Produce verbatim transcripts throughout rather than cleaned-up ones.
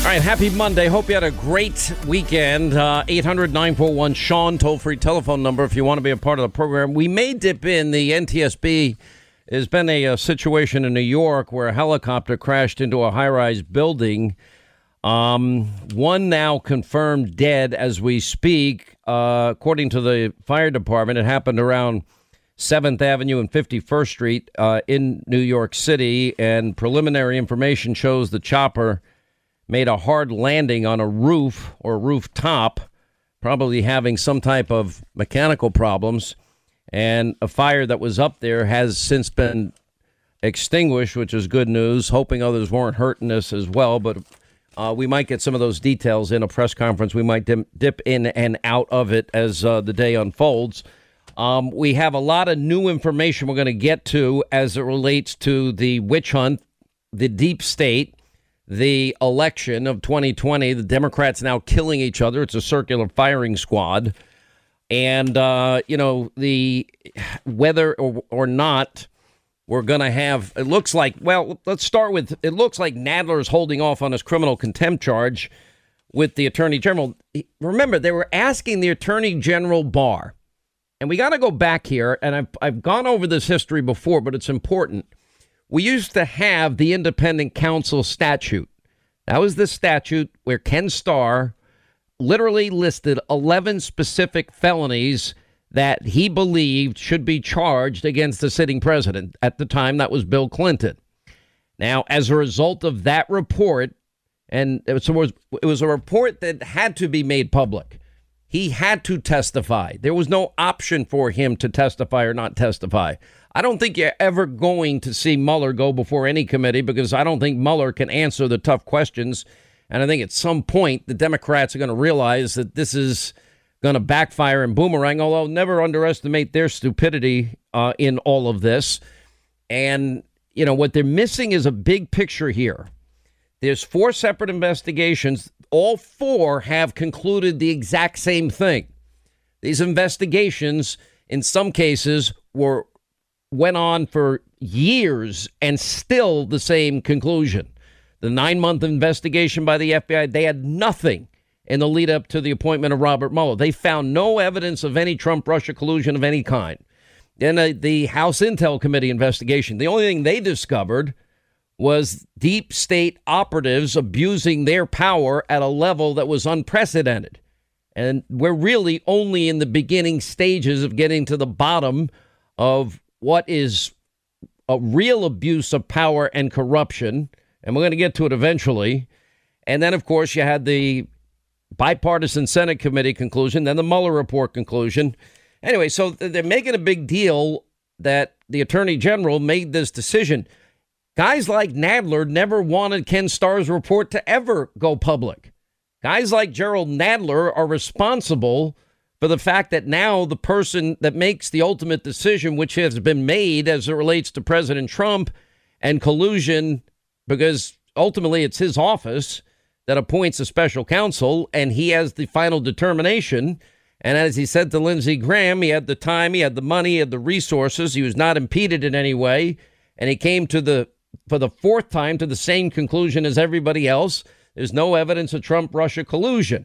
All right, happy Monday. Hope you had a great weekend. Uh, eight hundred nine four one Sean, toll-free telephone number if you want to be a part of the program. We may dip in. The N T S B has been a, a situation in New York where a helicopter crashed into a high-rise building. Um, one now confirmed dead as we speak. Uh, according to the fire department, it happened around seventh Avenue and fifty-first Street uh, in New York City. And preliminary information shows the chopper made a hard landing on a roof or rooftop, probably having some type of mechanical problems. And a fire that was up there has since been extinguished, which is good news, hoping others weren't hurt in this as well. But uh, we might get some of those details in a press conference. We might dim- dip in and out of it as uh, the day unfolds. Um, we have a lot of new information we're going to get to as it relates to the witch hunt, the deep state, the election of twenty twenty, the Democrats now killing each other. It's a circular firing squad. And, uh, you know, the whether or, or not we're going to have, it looks like, well, let's start with, it looks like Nadler is holding off on his criminal contempt charge with the Attorney General. Remember, they were asking the Attorney General Barr, and we got to go back here, and I've, I've gone over this history before, but it's important. We used to have the independent counsel statute. That was the statute where Ken Starr literally listed eleven specific felonies that he believed should be charged against the sitting president. At the time, that was Bill Clinton. Now, as a result of that report, and it was, it was a report that had to be made public. He had to testify. There was no option for him to testify or not testify. I don't think you're ever going to see Mueller go before any committee because I don't think Mueller can answer the tough questions. And I think at some point the Democrats are going to realize that this is going to backfire and boomerang, although never underestimate their stupidity uh, in all of this. And, you know, what they're missing is a big picture here. There's four separate investigations. All four have concluded the exact same thing. These investigations, in some cases, were went on for years and still the same conclusion. The nine-month investigation by the F B I, they had nothing in the lead up to the appointment of Robert Mueller. They found no evidence of any Trump-Russia collusion of any kind. Then uh, the House Intel Committee investigation, the only thing they discovered was deep state operatives abusing their power at a level that was unprecedented. And we're really only in the beginning stages of getting to the bottom of what is a real abuse of power and corruption. And we're going to get to it eventually. And then, of course, you had the bipartisan Senate committee conclusion, then the Mueller report conclusion. Anyway, so they're making a big deal that the Attorney General made this decision. Guys like Nadler never wanted Ken Starr's report to ever go public. Guys like Gerald Nadler are responsible for the fact that now the person that makes the ultimate decision, which has been made as it relates to President Trump and collusion, because ultimately it's his office that appoints a special counsel and he has the final determination. And as he said to Lindsey Graham, he had the time, he had the money, he had the resources. He was not impeded in any way. And he came to the for the fourth time to the same conclusion as everybody else. There's no evidence of Trump-Russia collusion.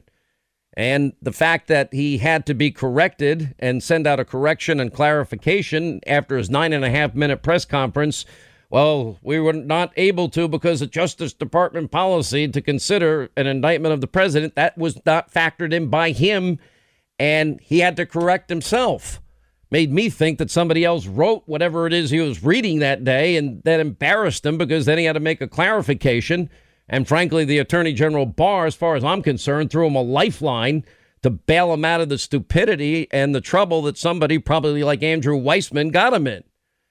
And the fact that he had to be corrected and send out a correction and clarification after his nine and a half minute press conference, well, we were not able to because of Justice Department policy to consider an indictment of the president. That was not factored in by him, and he had to correct himself. Made me think that somebody else wrote whatever it is he was reading that day, and that embarrassed him because then he had to make a clarification. And frankly, the Attorney General Barr, as far as I'm concerned, threw him a lifeline to bail him out of the stupidity and the trouble that somebody probably like Andrew Weissman got him in.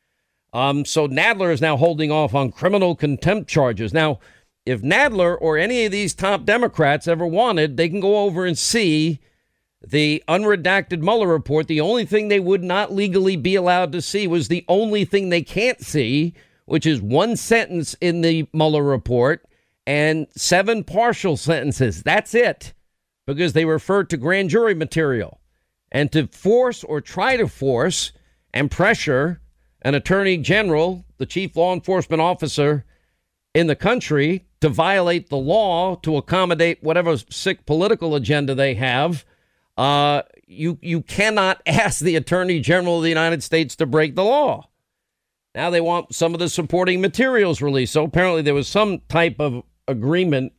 Um, so Nadler is now holding off on criminal contempt charges. Now, if Nadler or any of these top Democrats ever wanted, they can go over and see the unredacted Mueller report. The only thing they would not legally be allowed to see was the only thing they can't see, which is one sentence in the Mueller report and seven partial sentences. That's it, because they refer to grand jury material. And to force or try to force and pressure an attorney general, the chief law enforcement officer in the country, to violate the law to accommodate whatever sick political agenda they have, uh, you you cannot ask the Attorney General of the United States to break the law. Now they want some of the supporting materials released. So apparently there was some type of agreement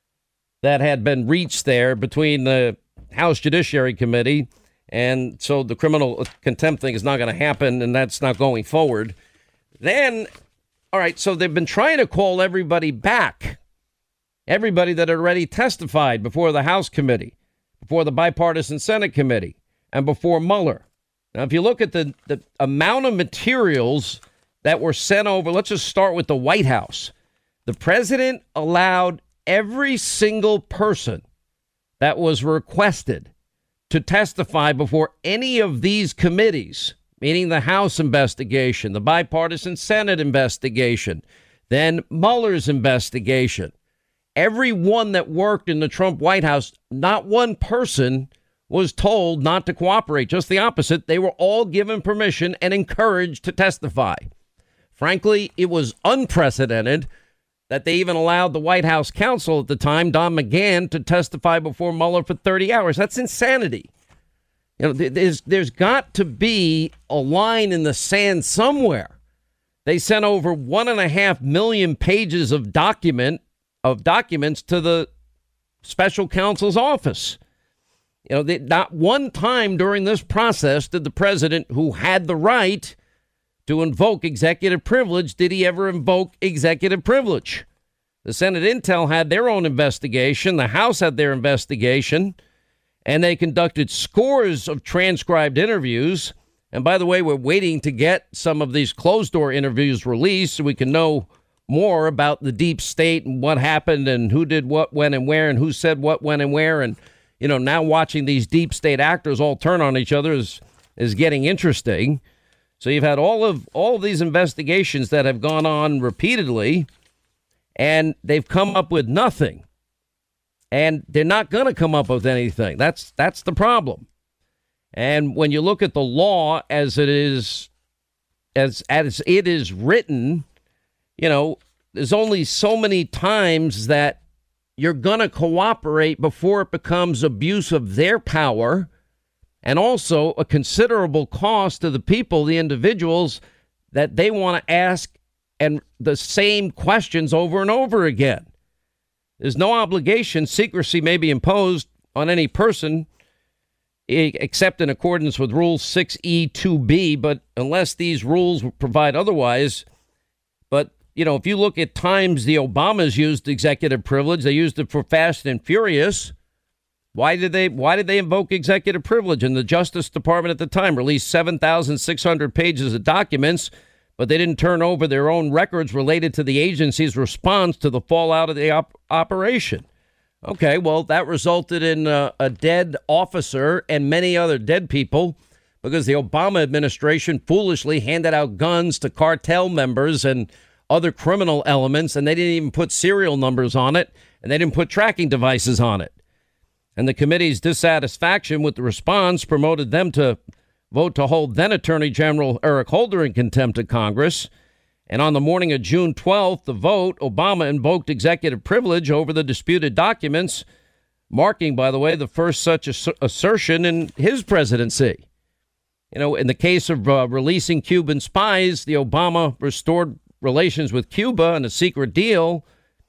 that had been reached there between the House Judiciary Committee. And so the criminal contempt thing is not going to happen, and that's not going forward. Then, all right, so they've been trying to call everybody back, everybody that had already testified before the House Committee, before the Bipartisan Senate Committee, and before Mueller. Now, if you look at the, the amount of materials that were sent over, let's just start with the White House. The president allowed every single person that was requested to testify before any of these committees, meaning the House investigation, the Bipartisan Senate investigation, then Mueller's investigation. Everyone that worked in the Trump White House, not one person was told not to cooperate. Just the opposite. They were all given permission and encouraged to testify. Frankly, it was unprecedented that they even allowed the White House counsel at the time, Don McGahn, to testify before Mueller for thirty hours. That's insanity. You know, there's there's got to be a line in the sand somewhere. They sent over one and a half million pages of document of documents to the special counsel's office. You know, they, not one time during this process did the president, who had the right to invoke executive privilege, did he ever invoke executive privilege? The Senate Intel had their own investigation. The House had their investigation, and they conducted scores of transcribed interviews. And by the way, we're waiting to get some of these closed-door interviews released so we can know more about the deep state and what happened and who did what, when, and where, and who said what, when, and where. And, you know, now watching these deep state actors all turn on each other is, is getting interesting. So you've had all of all of these investigations that have gone on repeatedly, and they've come up with nothing. And they're not going to come up with anything. That's that's the problem. And when you look at the law as it is, as as it is written, you know, there's only so many times that you're going to cooperate before it becomes abuse of their power. And also a considerable cost to the people, the individuals that they want to ask and the same questions over and over again. There's no obligation. Secrecy may be imposed on any person except in accordance with Rule six E two B. But unless these rules provide otherwise. But, you know, if you look at times the Obamas used executive privilege, they used it for Fast and Furious. Why did they why did they invoke executive privilege? And the Justice Department at the time released seven thousand six hundred pages of documents, but they didn't turn over their own records related to the agency's response to the fallout of the op- operation. OK, well, that resulted in uh, a dead officer and many other dead people because the Obama administration foolishly handed out guns to cartel members and other criminal elements, and they didn't even put serial numbers on it, and they didn't put tracking devices on it. And the committee's dissatisfaction with the response promoted them to vote to hold then Attorney General Eric Holder in contempt of Congress. And on the morning of June twelfth, the vote, Obama invoked executive privilege over the disputed documents, marking, by the way, the first such ass- assertion in his presidency. You know, in the case of uh, releasing Cuban spies, the Obama restored relations with Cuba and a secret deal.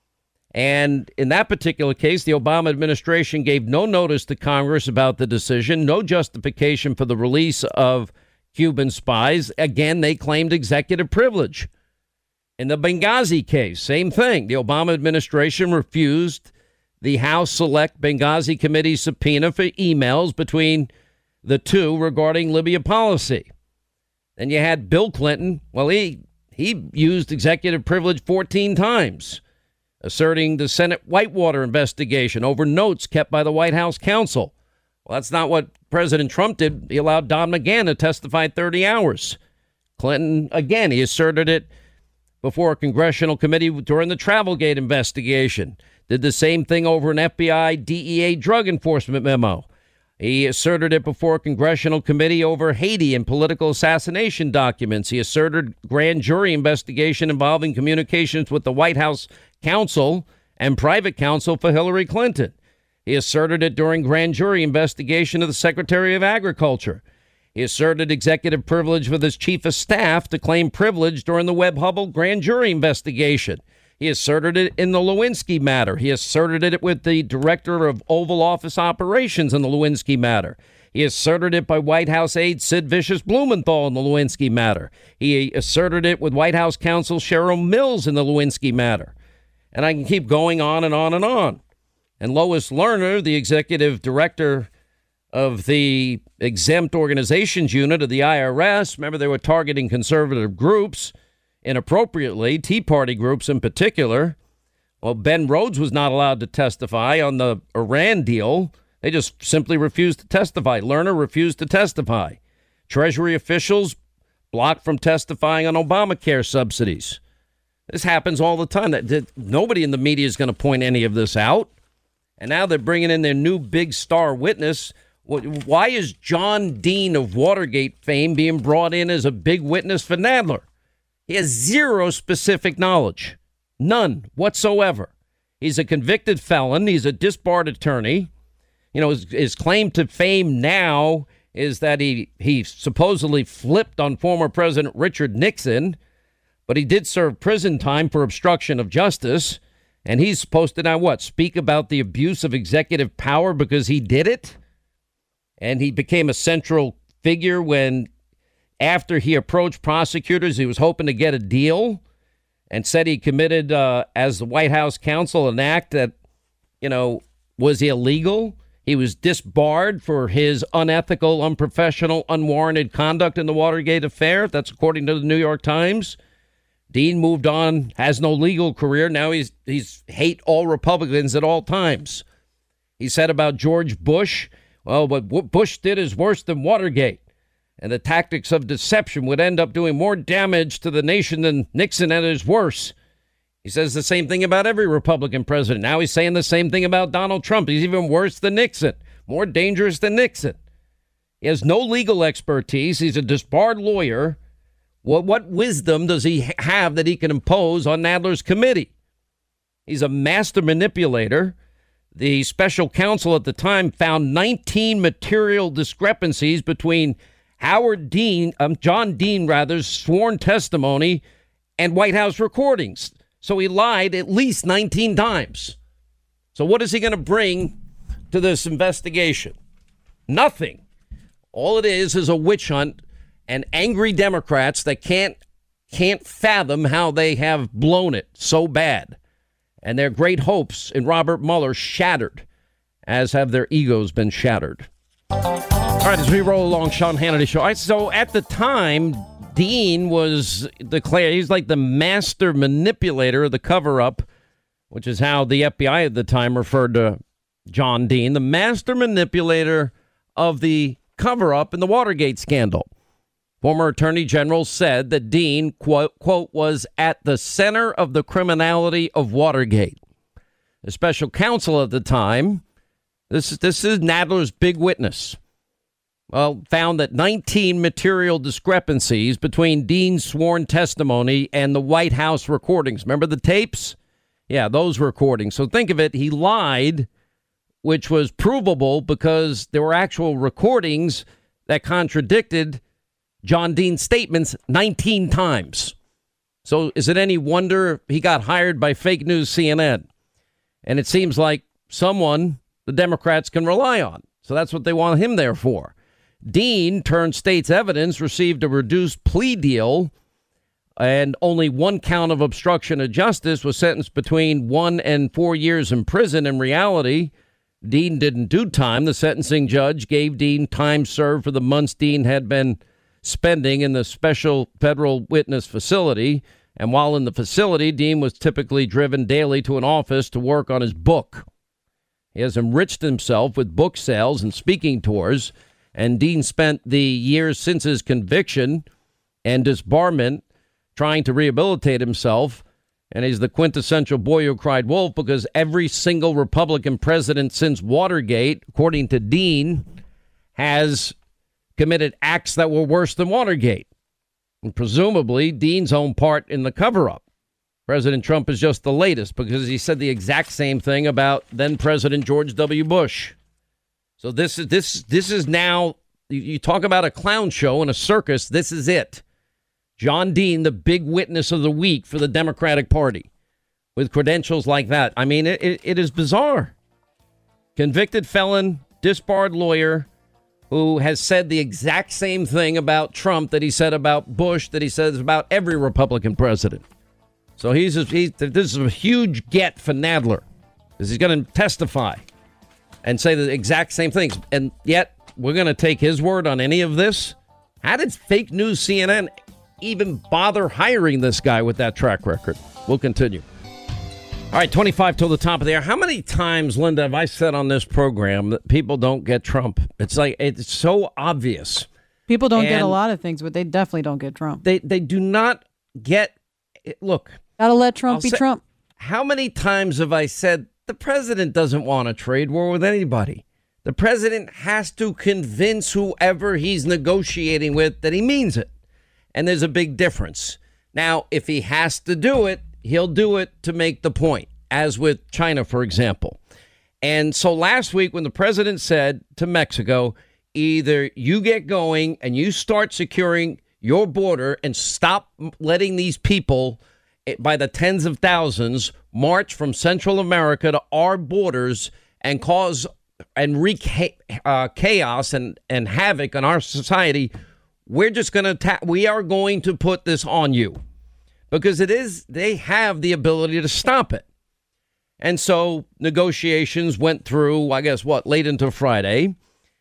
And in that particular case, the Obama administration gave no notice to Congress about the decision, no justification for the release of Cuban spies. Again, they claimed executive privilege. In the Benghazi case, same thing. The Obama administration refused the House Select Benghazi Committee subpoena for emails between the two regarding Libya policy. Then you had Bill Clinton. Well, he he used executive privilege fourteen times. Asserting the Senate Whitewater investigation over notes kept by the White House counsel. Well, that's not what President Trump did. He allowed Don McGahn to testify thirty hours. Clinton, again, he asserted it before a congressional committee during the Travelgate investigation. Did the same thing over an F B I D E A drug enforcement memo. He asserted it before a congressional committee over Haiti and political assassination documents. He asserted grand jury investigation involving communications with the White House counsel and private counsel for Hillary Clinton. He asserted it during grand jury investigation of the Secretary of Agriculture. He asserted executive privilege with his chief of staff to claim privilege during the Webb Hubbell grand jury investigation. He asserted it in the Lewinsky matter. He asserted it with the director of Oval Office operations in the Lewinsky matter. He asserted it by White House aide Sid Vicious Blumenthal in the Lewinsky matter. He asserted it with White House counsel Cheryl Mills in the Lewinsky matter. And I can keep going on and on and on. And Lois Lerner, the executive director of the exempt organizations unit of the I R S, remember they were targeting conservative groups inappropriately, Tea Party groups in particular. Well, Ben Rhodes was not allowed to testify on the Iran deal. They just simply refused to testify. Lerner refused to testify. Treasury officials blocked from testifying on Obamacare subsidies. This happens all the time. That, that nobody in the media is going to point any of this out. And now they're bringing in their new big star witness. Why is John Dean of Watergate fame being brought in as a big witness for Nadler? He has zero specific knowledge. None whatsoever. He's a convicted felon. He's a disbarred attorney. You know, his, his claim to fame now is that he, he supposedly flipped on former President Richard Nixon, but he did serve prison time for obstruction of justice. And he's supposed to now what? Speak about the abuse of executive power because he did it? And he became a central figure when, after he approached prosecutors, he was hoping to get a deal and said he committed, uh, as the White House counsel, an act that, you know, was illegal. He was disbarred for his unethical, unprofessional, unwarranted conduct in the Watergate affair. That's according to the New York Times. Dean moved on, has no legal career. Now he's he's hate all Republicans at all times. He said about George Bush, well, what Bush did is worse than Watergate. And the tactics of deception would end up doing more damage to the nation than Nixon, and is worse. He says the same thing about every Republican president. Now he's saying the same thing about Donald Trump. He's even worse than Nixon, more dangerous than Nixon. He has no legal expertise. He's a disbarred lawyer. What, what wisdom does he have that he can impose on Nadler's committee? He's a master manipulator. The special counsel at the time found nineteen material discrepancies between Howard Dean, um, John Dean, rather's sworn testimony and White House recordings. So he lied at least nineteen times. So what is he going to bring to this investigation? Nothing. All it is is a witch hunt and angry Democrats that can't can't fathom how they have blown it so bad. And their great hopes in Robert Mueller shattered, as have their egos been shattered. All right, as we roll along, Sean Hannity Show. All right, so at the time, Dean was declared, he's like the master manipulator of the cover-up, which is how the F B I at the time referred to John Dean, the master manipulator of the cover-up in the Watergate scandal. Former Attorney General said that Dean, quote, quote, was at the center of the criminality of Watergate. The special counsel at the time, this is, this is Nadler's big witness, well, found that nineteen material discrepancies between Dean's sworn testimony and the White House recordings. Remember the tapes? Yeah, those recordings. So think of it. He lied, which was provable because there were actual recordings that contradicted John Dean's statements nineteen times. So is it any wonder he got hired by fake news C N N? And it seems like someone the Democrats can rely on. So that's what they want him there for. Dean, turned state's evidence, received a reduced plea deal, and only one count of obstruction of justice, was sentenced between one and four years in prison. In reality, Dean didn't do time. The sentencing judge gave Dean time served for the months Dean had been spending in the special federal witness facility. And while in the facility, Dean was typically driven daily to an office to work on his book. He has enriched himself with book sales and speaking tours. And Dean spent the years since his conviction and disbarment trying to rehabilitate himself. And he's the quintessential boy who cried wolf, because every single Republican president since Watergate, according to Dean, has committed acts that were worse than Watergate. And presumably Dean's own part in the cover-up. President Trump is just the latest because he said the exact same thing about then President George W. Bush. So this is this this is now, you talk about a clown show and a circus. This is it. John Dean, the big witness of the week for the Democratic Party, with credentials like that. I mean, it, it, it is bizarre. Convicted felon, disbarred lawyer who has said the exact same thing about Trump that he said about Bush, that he says about every Republican president. So he's, a, he's this is a huge get for Nadler, because he's going to testify and say the exact same things. And yet we're going to take his word on any of this. How did fake news C N N even bother hiring this guy with that track record? We'll continue. All right, twenty-five till the top of the hour. How many times, Linda, have I said on this program that people don't get Trump? It's like, it's so obvious. People don't and get a lot of things, but they definitely don't get Trump. They they do not get it. Look. Gotta let Trump I'll be say, Trump. How many times have I said the president doesn't want a trade war with anybody? The president has to convince whoever he's negotiating with that he means it. And there's a big difference. Now, if he has to do it, he'll do it to make the point, as with China, for example. And so last week when the president said to Mexico, either you get going and you start securing your border and stop letting these people by the tens of thousands march from Central America to our borders and cause and wreak uh, chaos and, and havoc on our society, we're just going to ta- we are going to put this on you. Because it is, they have the ability to stop it. And so negotiations went through, I guess, what, late into Friday.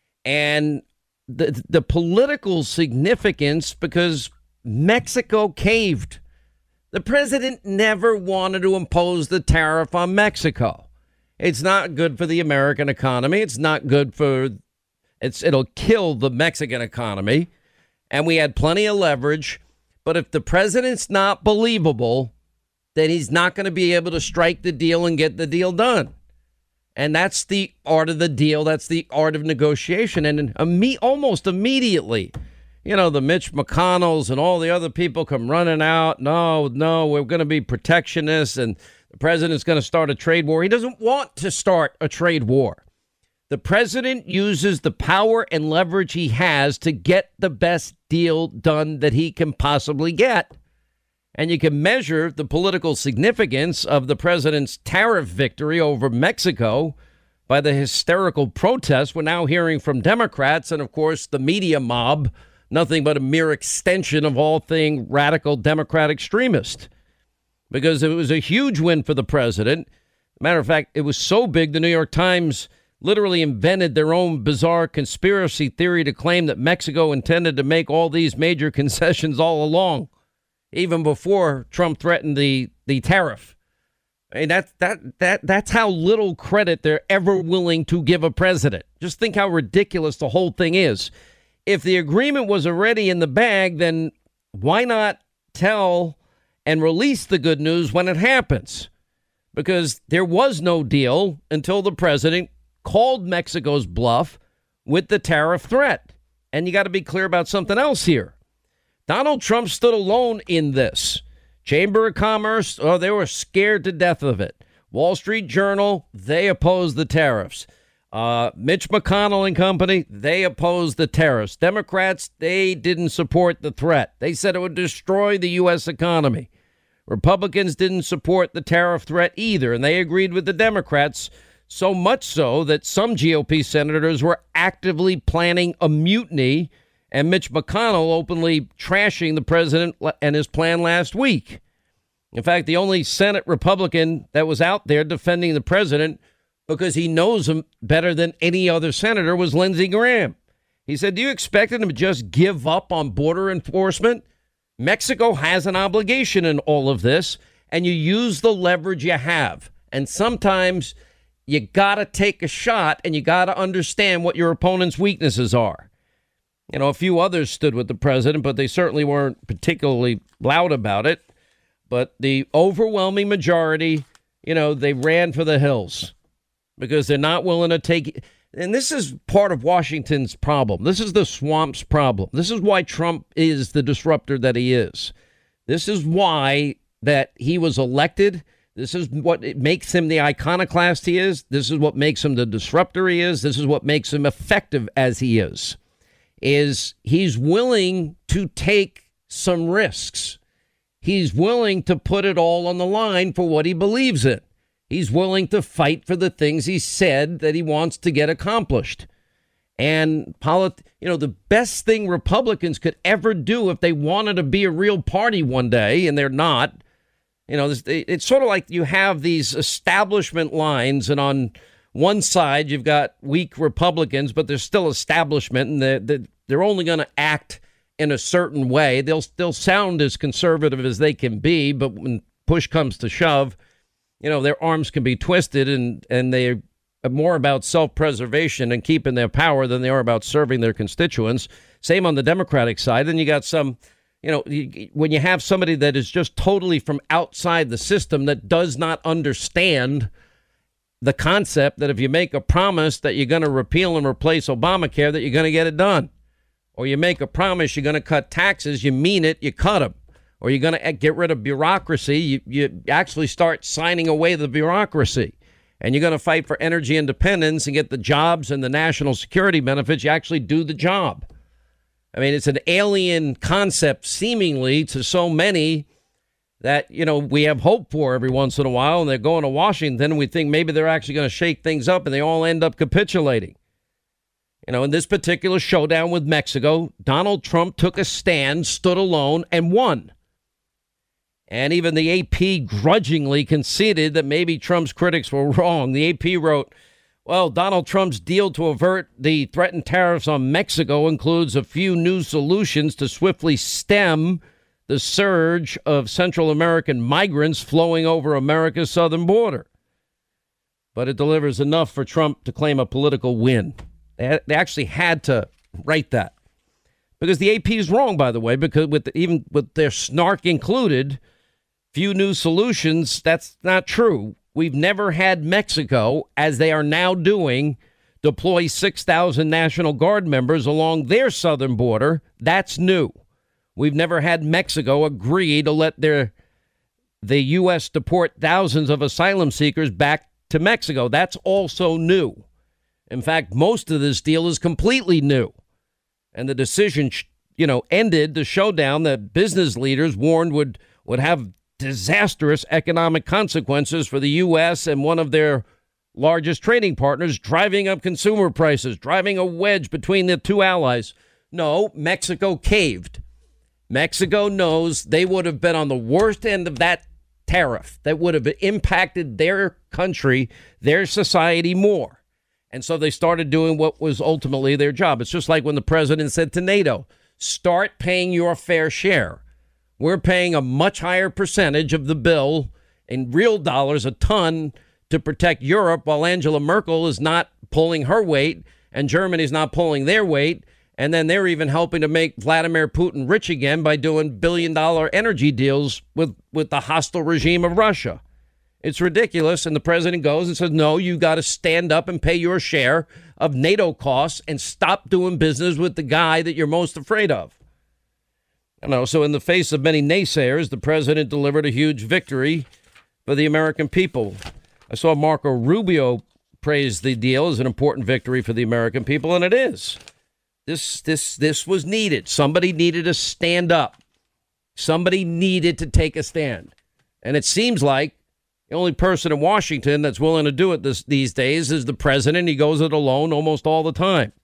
And the the political significance, because Mexico caved. The president never wanted to impose the tariff on Mexico. It's not good for the American economy. It's not good for, it's it'll kill the Mexican economy. And we had plenty of leverage. But if the president's not believable, then he's not going to be able to strike the deal and get the deal done. And that's the art of the deal. That's the art of negotiation. And imme- almost immediately, you know, the Mitch McConnells and all the other people come running out. No, no, we're going to be protectionists and the president's going to start a trade war. He doesn't want to start a trade war. The president uses the power and leverage he has to get the best deal done that he can possibly get. And you can measure the political significance of the president's tariff victory over Mexico by the hysterical protests we're now hearing from Democrats. And, of course, the media mob, nothing but a mere extension of all thing radical Democrat extremist, because it was a huge win for the president. Matter of fact, it was so big, the New York Times literally invented their own bizarre conspiracy theory to claim that Mexico intended to make all these major concessions all along, even before Trump threatened the, the tariff. I mean, that, that, that, that's how little credit they're ever willing to give a president. Just think how ridiculous the whole thing is. If the agreement was already in the bag, then why not tell and release the good news when it happens? Because there was no deal until the president called Mexico's bluff with the tariff threat. And you got to be clear about something else here. Donald Trump stood alone in this. Chamber of Commerce, oh, they were scared to death of it. Wall Street Journal, they opposed the tariffs. Uh, Mitch McConnell and company, they opposed the tariffs. Democrats, they didn't support the threat. They said it would destroy the U S economy. Republicans didn't support the tariff threat either, and they agreed with the Democrats, so much so that some G O P senators were actively planning a mutiny, and Mitch McConnell openly trashing the president and his plan last week. In fact, the only Senate Republican that was out there defending the president because he knows him better than any other senator was Lindsey Graham. He said, do you expect him to just give up on border enforcement? Mexico has an obligation in all of this, and you use the leverage you have. And sometimes you got to take a shot and you got to understand what your opponent's weaknesses are. You know, a few others stood with the president, but they certainly weren't particularly loud about it. But the overwhelming majority, you know, they ran for the hills because they're not willing to take. And this is part of Washington's problem. This is the swamp's problem. This is why Trump is the disruptor that he is. This is why that he was elected. This is what it makes him the iconoclast he is. This is what makes him the disruptor he is. This is what makes him effective as he is, is he's willing to take some risks. He's willing to put it all on the line for what he believes in. He's willing to fight for the things he said that he wants to get accomplished. And, polit- you know, the best thing Republicans could ever do if they wanted to be a real party one day, and they're not, you know, it's sort of like you have these establishment lines, and on one side you've got weak Republicans, but they're still establishment, and they're, they're only going to act in a certain way. They'll still sound as conservative as they can be, but when push comes to shove, you know, their arms can be twisted, and, and they're more about self-preservation and keeping their power than they are about serving their constituents. Same on the Democratic side. Then you got some, you know, you, when you have somebody that is just totally from outside the system that does not understand the concept that if you make a promise that you're going to repeal and replace Obamacare, that you're going to get it done. Or you make a promise you're going to cut taxes, you mean it, you cut them. Or you're going to get rid of bureaucracy, you, you actually start signing away the bureaucracy. And you're going to fight for energy independence and get the jobs and the national security benefits, you actually do the job. I mean, it's an alien concept, seemingly, to so many that, you know, we have hope for every once in a while. And they're going to Washington, and we think maybe they're actually going to shake things up, and they all end up capitulating. You know, in this particular showdown with Mexico, Donald Trump took a stand, stood alone, and won. And even the A P grudgingly conceded that maybe Trump's critics were wrong. The A P wrote, well, Donald Trump's deal to avert the threatened tariffs on Mexico includes a few new solutions to swiftly stem the surge of Central American migrants flowing over America's southern border. But it delivers enough for Trump to claim a political win. They actually had to write that. Because the A P is wrong, by the way, because with the, even with their snark included, few new solutions, that's not true. We've never had Mexico, as they are now doing, deploy six thousand National Guard members along their southern border. That's new. We've never had Mexico agree to let their the U S deport thousands of asylum seekers back to Mexico. That's also new. In fact, most of this deal is completely new. And the decision, you know, ended the showdown that business leaders warned would would have disastrous economic consequences for the U S and one of their largest trading partners, driving up consumer prices, driving a wedge between the two allies. No, Mexico caved. Mexico knows they would have been on the worst end of that tariff that would have impacted their country, their society more. And so they started doing what was ultimately their job. It's just like when the president said to NATO, start paying your fair share. We're paying a much higher percentage of the bill in real dollars a ton to protect Europe, while Angela Merkel is not pulling her weight and Germany's not pulling their weight. And then they're even helping to make Vladimir Putin rich again by doing billion dollar energy deals with, with the hostile regime of Russia. It's ridiculous. And the president goes and says, no, you got to stand up and pay your share of NATO costs and stop doing business with the guy that you're most afraid of. You know, so in the face of many naysayers, the president delivered a huge victory for the American people. I saw Marco Rubio praise the deal as an important victory for the American people, and it is. This this this was needed. Somebody needed to stand up. Somebody needed to take a stand. And it seems like the only person in Washington that's willing to do it this, these days is the president. He goes it alone almost all the time.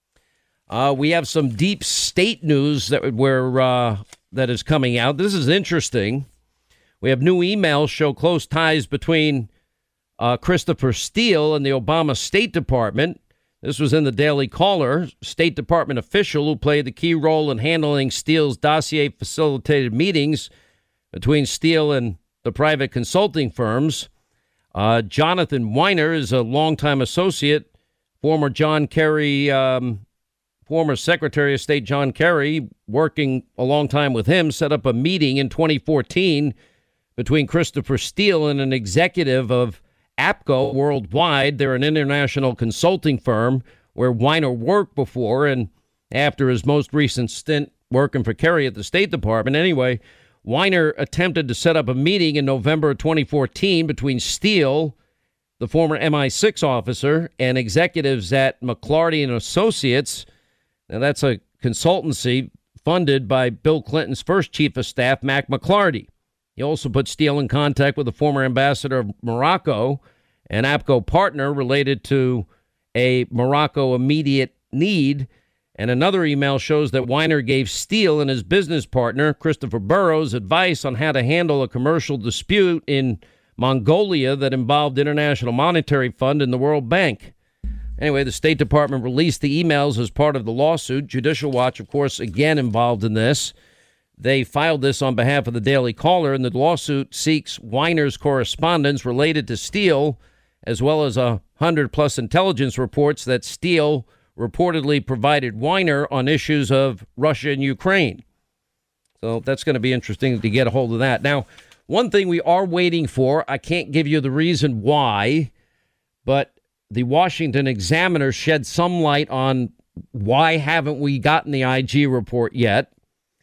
Uh, we have some deep state news that where uh, that is coming out. This is interesting. We have new emails show close ties between uh, Christopher Steele and the Obama State Department. This was in the Daily Caller. State Department official who played the key role in handling Steele's dossier facilitated meetings between Steele and the private consulting firms. Uh, Jonathan Weiner is a longtime associate, former John Kerry. Um, Former Secretary of State John Kerry, working a long time with him, set up a meeting in twenty fourteen between Christopher Steele and an executive of APCO Worldwide. They're an international consulting firm where Weiner worked before and after his most recent stint working for Kerry at the State Department. Anyway, Weiner attempted to set up a meeting in November of twenty fourteen between Steele, the former M I six officer, and executives at McLarty and Associates. Now, that's a consultancy funded by Bill Clinton's first chief of staff, Mac McLarty. He also put Steele in contact with the former ambassador of Morocco, an APCO partner related to a Morocco immediate need. And another email shows that Weiner gave Steele and his business partner, Christopher Burrows, advice on how to handle a commercial dispute in Mongolia that involved International Monetary Fund and the World Bank. Anyway, the State Department released the emails as part of the lawsuit. Judicial Watch, of course, again involved in this. They filed this on behalf of the Daily Caller, and the lawsuit seeks Weiner's correspondence related to Steele, as well as a hundred-plus intelligence reports that Steele reportedly provided Weiner on issues of Russia and Ukraine. So that's going to be interesting to get a hold of that. Now, one thing we are waiting for, I can't give you the reason why, but the Washington Examiner shed some light on why haven't we gotten the I G report yet.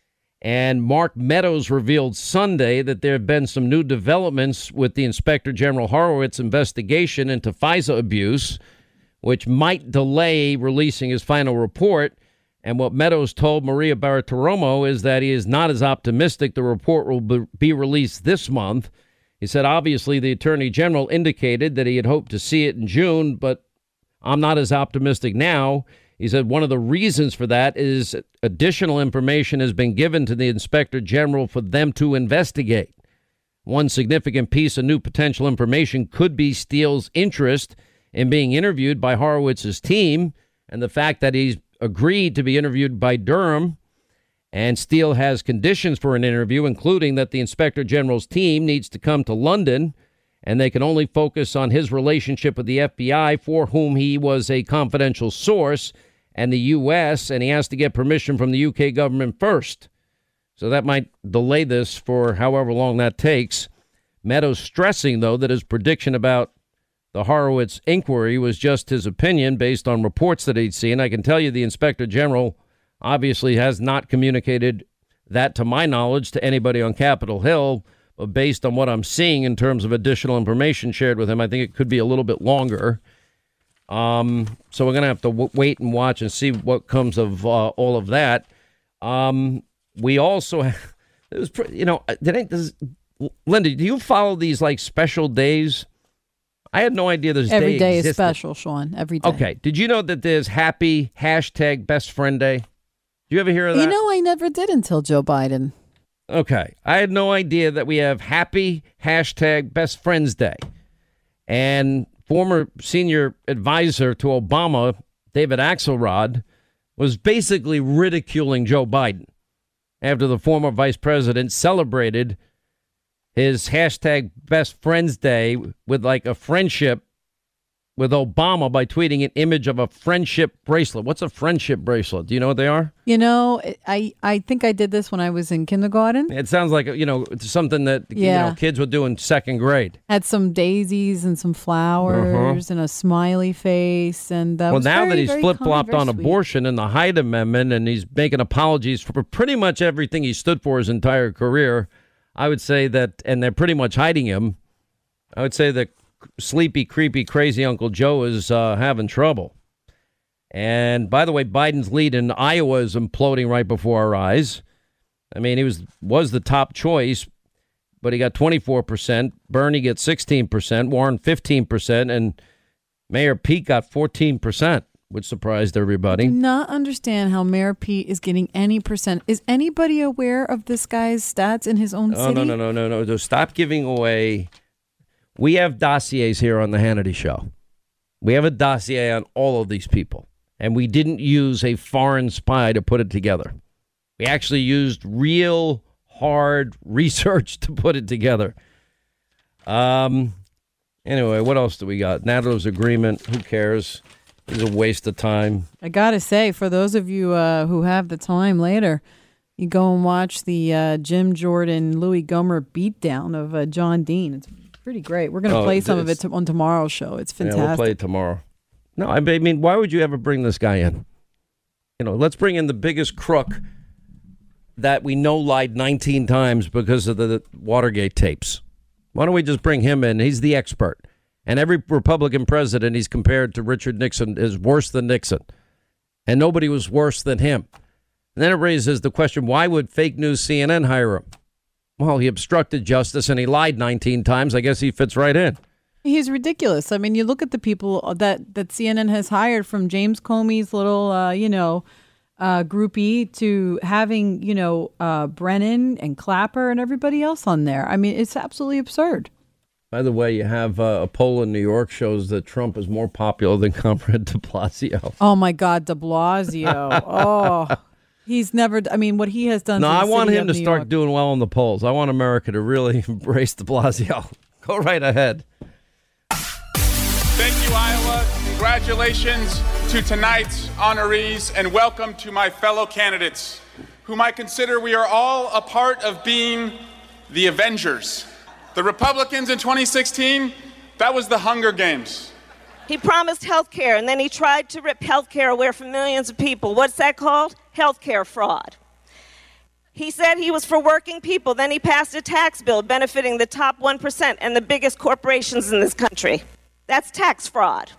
And Mark Meadows revealed Sunday that there have been some new developments with the Inspector General Horowitz investigation into FISA abuse, which might delay releasing his final report. And what Meadows told Maria Bartiromo is that he is not as optimistic the report will be released this month. He said, obviously, the Attorney General indicated that he had hoped to see it in June, but I'm not as optimistic now. He said one of the reasons for that is additional information has been given to the Inspector General for them to investigate. One significant piece of new potential information could be Steele's interest in being interviewed by Horowitz's team and the fact that he's agreed to be interviewed by Durham. And Steele has conditions for an interview, including that the Inspector General's team needs to come to London and they can only focus on his relationship with the F B I, for whom he was a confidential source, and the U S, and he has to get permission from the U K government first. So that might delay this for however long that takes. Meadows stressing, though, that his prediction about the Horowitz inquiry was just his opinion based on reports that he'd seen. I can tell you the Inspector General obviously has not communicated that, to my knowledge, to anybody on Capitol Hill. But based on what I'm seeing in terms of additional information shared with him, I think it could be a little bit longer. Um, so we're going to have to w- wait and watch and see what comes of uh, all of that. Um, we also, have, it was, pretty, you know, did I, does, Linda, do you follow these like special days? I had no idea there's every day, day existed. is special, Sean. Every day. Okay. Did you know that there's happy hashtag best friend day? Did you ever hear of that? You know, I never did until Joe Biden. Okay. I had no idea that we have happy hashtag best friends day. And former senior advisor to Obama, David Axelrod, was basically ridiculing Joe Biden after the former vice president celebrated his hashtag best friends day with like a friendship with Obama by tweeting an image of a friendship bracelet. What's a friendship bracelet? Do you know what they are? You know, I, I think I did this when I was in kindergarten. It sounds like, you know, it's something that yeah. you know, kids would do in second grade. Had some daisies and some flowers uh-huh. and a smiley face. And uh, well, now very, that he's flip-flopped on sweet. abortion and the Hyde Amendment, and he's making apologies for pretty much everything he stood for his entire career, I would say that, and they're pretty much hiding him, I would say that sleepy, creepy, crazy Uncle Joe is uh, having trouble. And by the way, Biden's lead in Iowa is imploding right before our eyes. I mean, he was was the top choice, but he got twenty-four percent. Bernie gets sixteen percent. Warren fifteen percent. And Mayor Pete got fourteen percent, which surprised everybody. I do not understand how Mayor Pete is getting any percent. Is anybody aware of this guy's stats in his own oh, city? No, no, no, no, no, no. Stop giving away. We have dossiers here on the Hannity Show. We have a dossier on all of these people. And we didn't use a foreign spy to put it together. We actually used real hard research to put it together. Um. Anyway, what else do we got? NATO's agreement. Who cares? It's a waste of time. I got to say, for those of you uh, who have the time later, you go and watch the uh, Jim Jordan, Louis Gohmert beatdown of uh, John Dean. It's pretty great. We're going to oh, play some of it to, on tomorrow's show. It's fantastic. Yeah, we'll play it tomorrow. No, I mean, why would you ever bring this guy in? You know, let's bring in the biggest crook that we know lied nineteen times because of the Watergate tapes. Why don't we just bring him in? He's the expert. And every Republican president he's compared to Richard Nixon is worse than Nixon. And nobody was worse than him. And then it raises the question, why would fake news C N N hire him? Well, he obstructed justice and he lied nineteen times. I guess he fits right in. He's ridiculous. I mean, you look at the people that, that C N N has hired, from James Comey's little, uh, you know, uh, groupie to having, you know, uh, Brennan and Clapper and everybody else on there. I mean, it's absolutely absurd. By the way, you have uh, a poll in New York shows that Trump is more popular than Comrade de Blasio. Oh, my God, de Blasio. Oh, he's never, I mean, what he has done. No, to the I want city him to of New start York. doing well in the polls. I want America to really embrace de Blasio. Go right ahead. Thank you, Iowa. Congratulations to tonight's honorees, and welcome to my fellow candidates, whom I consider we are all a part of being the Avengers. The Republicans in twenty sixteen, that was the Hunger Games. He promised health care, and then he tried to rip health care away from millions of people. What's that called? Health care fraud. He said he was for working people. Then he passed a tax bill benefiting the top one percent and the biggest corporations in this country. That's tax fraud.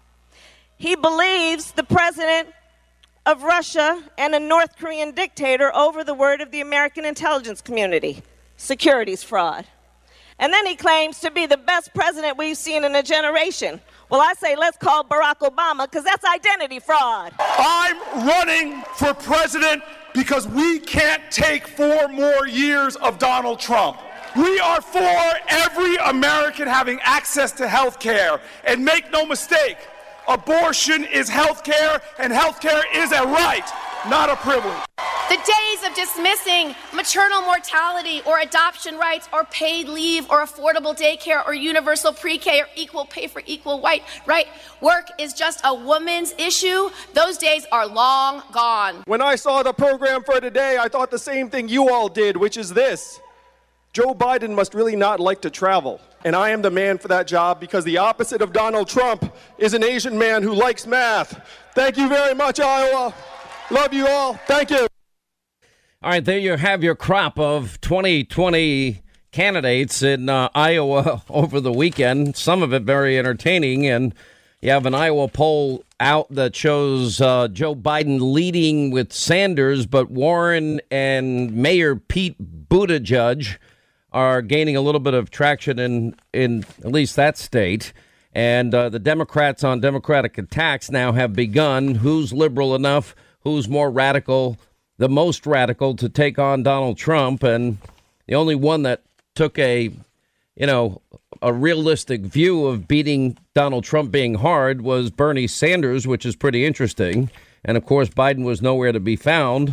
He believes the president of Russia and a North Korean dictator over the word of the American intelligence community. Securities fraud. And then he claims to be the best president we've seen in a generation. Well, I say let's call Barack Obama, because that's identity fraud. I'm running for president because we can't take four more years of Donald Trump. We are for every American having access to health care. And make no mistake, abortion is health care, and health care is a right, not a privilege. The days of dismissing maternal mortality or adoption rights or paid leave or affordable daycare or universal pre-K or equal pay for equal white, right? Work is just a woman's issue. Those days are long gone. When I saw the program for today, I thought the same thing you all did, which is this. Joe Biden must really not like to travel. And I am the man for that job, because the opposite of Donald Trump is an Asian man who likes math. Thank you very much, Iowa. Love you all. Thank you. All right, there you have your crop of twenty twenty candidates in uh, Iowa over the weekend. Some of it very entertaining. And you have an Iowa poll out that shows uh, Joe Biden leading with Sanders, but Warren and Mayor Pete Buttigieg are gaining a little bit of traction in, in at least that state. And uh, the Democrats on Democratic attacks now have begun. Who's liberal enough? Who's more radical? The most radical to take on Donald Trump. And the only one that took a, you know, a realistic view of beating Donald Trump being hard was Bernie Sanders, which is pretty interesting. And, of course, Biden was nowhere to be found.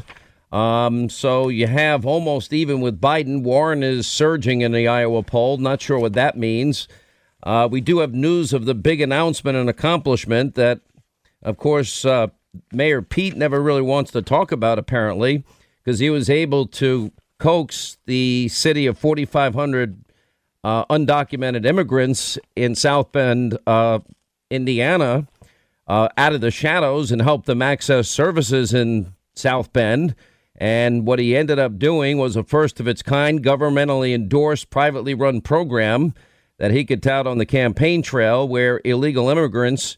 Um, so you have almost even with Biden. Warren is surging in the Iowa poll. Not sure what that means. Uh, we do have news of the big announcement and accomplishment that, of course, uh, Mayor Pete never really wants to talk about, apparently, because he was able to coax the city of forty-five hundred uh, undocumented immigrants in South Bend, uh, Indiana, uh, out of the shadows and help them access services in South Bend. And what he ended up doing was a first of its kind, governmentally endorsed, privately run program that he could tout on the campaign trail, where illegal immigrants,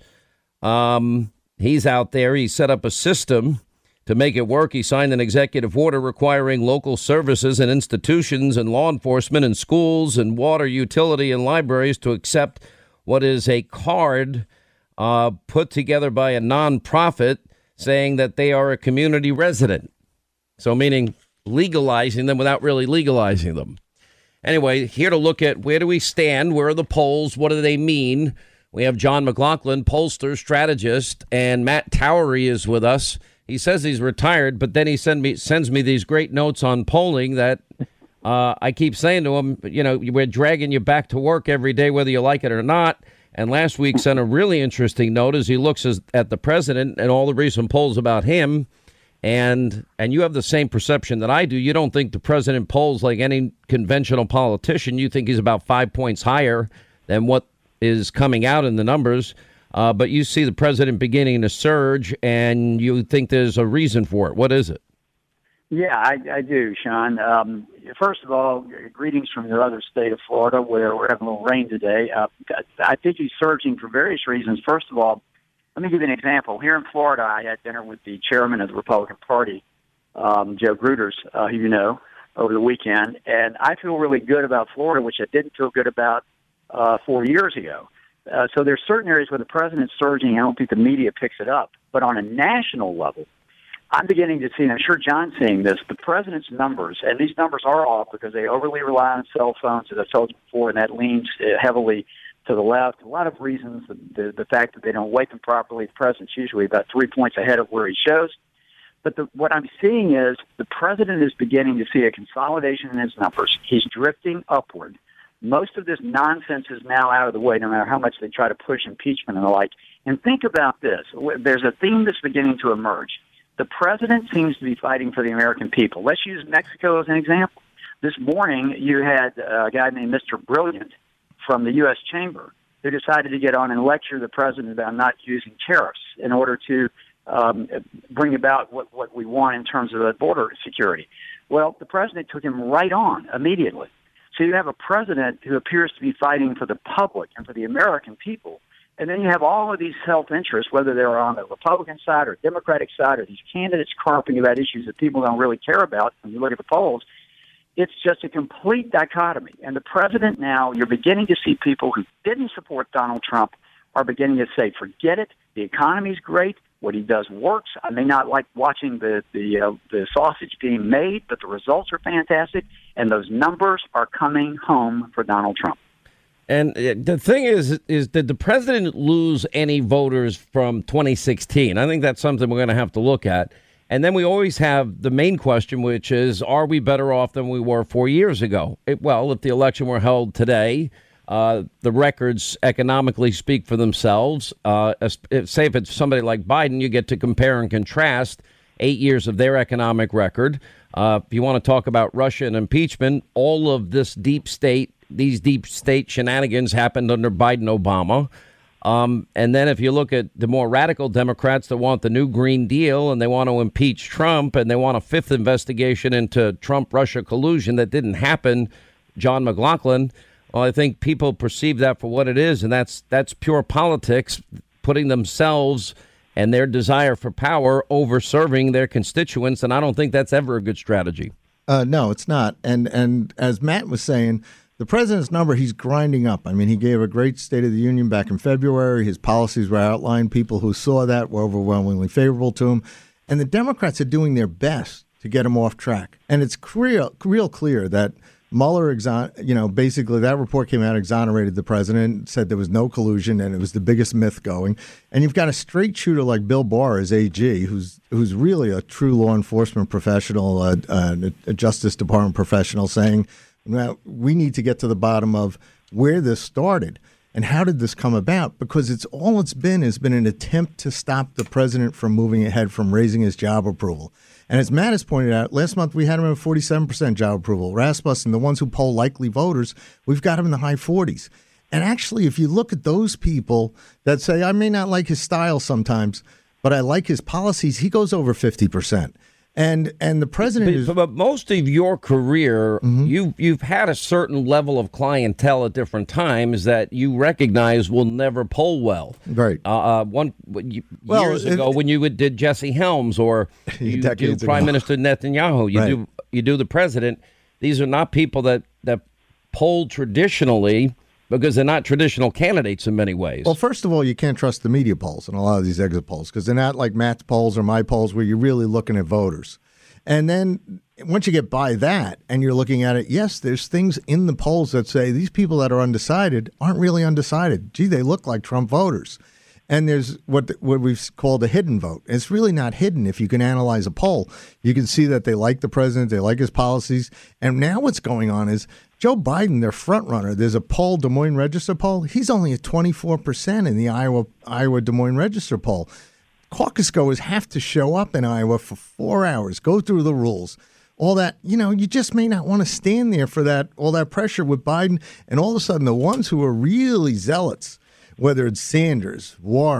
um, he's out there. He set up a system to make it work. He signed an executive order requiring local services and institutions and law enforcement and schools and water, utility and libraries to accept what is a card uh, put together by a nonprofit saying that they are a community resident. So meaning legalizing them without really legalizing them. Anyway, here to look at where do we stand? Where are the polls? What do they mean? We have John McLaughlin, pollster, strategist, and Matt Towery is with us. He says he's retired, but then he send me sends me these great notes on polling that uh, I keep saying to him, you know, we're dragging you back to work every day, whether you like it or not. And last week sent a really interesting note as he looks as, at the president and all the recent polls about him. And and you have the same perception that I do. You don't think the president polls like any conventional politician. You think he's about five points higher than what is coming out in the numbers. Uh, but you see the president beginning to surge, and you think there's a reason for it. What is it? Yeah, I, I do, Sean. Um, first of all, greetings from your other state of Florida, where we're having a little rain today. Uh, I think he's surging for various reasons. First of all, let me give you an example. Here in Florida, I had dinner with the chairman of the Republican Party, um, Joe Gruters, uh, who you know, over the weekend, and I feel really good about Florida, which I didn't feel good about uh, four years ago. Uh, so there's certain areas where the president's surging. I don't think the media picks it up. But on a national level, I'm beginning to see, and I'm sure John's seeing this, the president's numbers, and these numbers are off because they overly rely on cell phones, as I've told you before, and that leans uh, heavily to the left. A lot of reasons, the, the, the fact that they don't weight them properly. The president's usually about three points ahead of where he shows. But the, what I'm seeing is the president is beginning to see a consolidation in his numbers. He's drifting upward. Most of this nonsense is now out of the way, no matter how much they try to push impeachment and the like. And think about this. There's a theme that's beginning to emerge. The president seems to be fighting for the American people. Let's use Mexico as an example. This morning, you had a guy named Mister Brilliant from the U S Chamber who decided to get on and lecture the president about not using tariffs in order to um, bring about what, what we want in terms of the border security. Well, the president took him right on immediately. So you have a president who appears to be fighting for the public and for the American people. And then you have all of these self-interests, whether they're on the Republican side or Democratic side, or these candidates carping about issues that people don't really care about when you look at the polls. It's just a complete dichotomy. And the president now, you're beginning to see people who didn't support Donald Trump are beginning to say, forget it, the economy's great, what he does works. I may not like watching the, the, uh, the sausage being made, but the results are fantastic, and those numbers are coming home for Donald Trump. And the thing is, is did the president lose any voters from twenty sixteen? I think that's something we're going to have to look at. And then we always have the main question, which is, are we better off than we were four years ago? It, well, if the election were held today, uh, the records economically speak for themselves. Uh, if, say if it's somebody like Biden, you get to compare and contrast eight years of their economic record. Uh, if you want to talk about Russia and impeachment, all of this deep state These deep state shenanigans happened under Biden, Obama. Um, and then if you look at the more radical Democrats that want the new Green Deal and they want to impeach Trump and they want a fifth investigation into Trump-Russia collusion that didn't happen, John McLaughlin, well, I think people perceive that for what it is. And that's that's pure politics, putting themselves and their desire for power over serving their constituents. And I don't think that's ever a good strategy. Uh, no, it's not. And and as Matt was saying, the president's number, he's grinding up. I mean, he gave a great State of the Union back in February. His policies were outlined. People who saw that were overwhelmingly favorable to him. And the Democrats are doing their best to get him off track. And it's real, real clear that Mueller, exon- you know, basically that report came out, exonerated the president, said there was no collusion, and it was the biggest myth going. And you've got a straight shooter like Bill Barr as A G, who's who's really a true law enforcement professional, uh, uh, a Justice Department professional, saying, now, we need to get to the bottom of where this started and how did this come about, because it's all it's been has been an attempt to stop the president from moving ahead, from raising his job approval. And as Matt has pointed out, last month we had him at forty-seven percent job approval. Rasmussen, the ones who poll likely voters, we've got him in the high forties. And actually, if you look at those people that say, I may not like his style sometimes, but I like his policies, he goes over fifty percent. And and the president but, is. But most of your career, mm-hmm. you you've had a certain level of clientele at different times that you recognize will never poll well. Right. Uh, uh, one you, well, years it, ago when you did Jesse Helms or you do Prime ago. Minister Netanyahu, you right. do you do the president. These are not people that that poll traditionally, because they're not traditional candidates in many ways. Well, first of all, you can't trust the media polls and a lot of these exit polls because they're not like Matt's polls or my polls where you're really looking at voters. And then once you get by that and you're looking at it, yes, there's things in the polls that say these people that are undecided aren't really undecided. Gee, they look like Trump voters. And there's what what we've called a hidden vote. It's really not hidden if you can analyze a poll. You can see that they like the president, they like his policies. And now what's going on is Joe Biden, their front runner. There's a poll, Des Moines Register poll. He's only at twenty-four percent in the Iowa Iowa Des Moines Register poll. Caucus goers have to show up in Iowa for four hours, go through the rules. All that, you know, you just may not want to stand there for that, all that pressure with Biden. And all of a sudden, the ones who are really zealots, whether it's Sanders, Warren,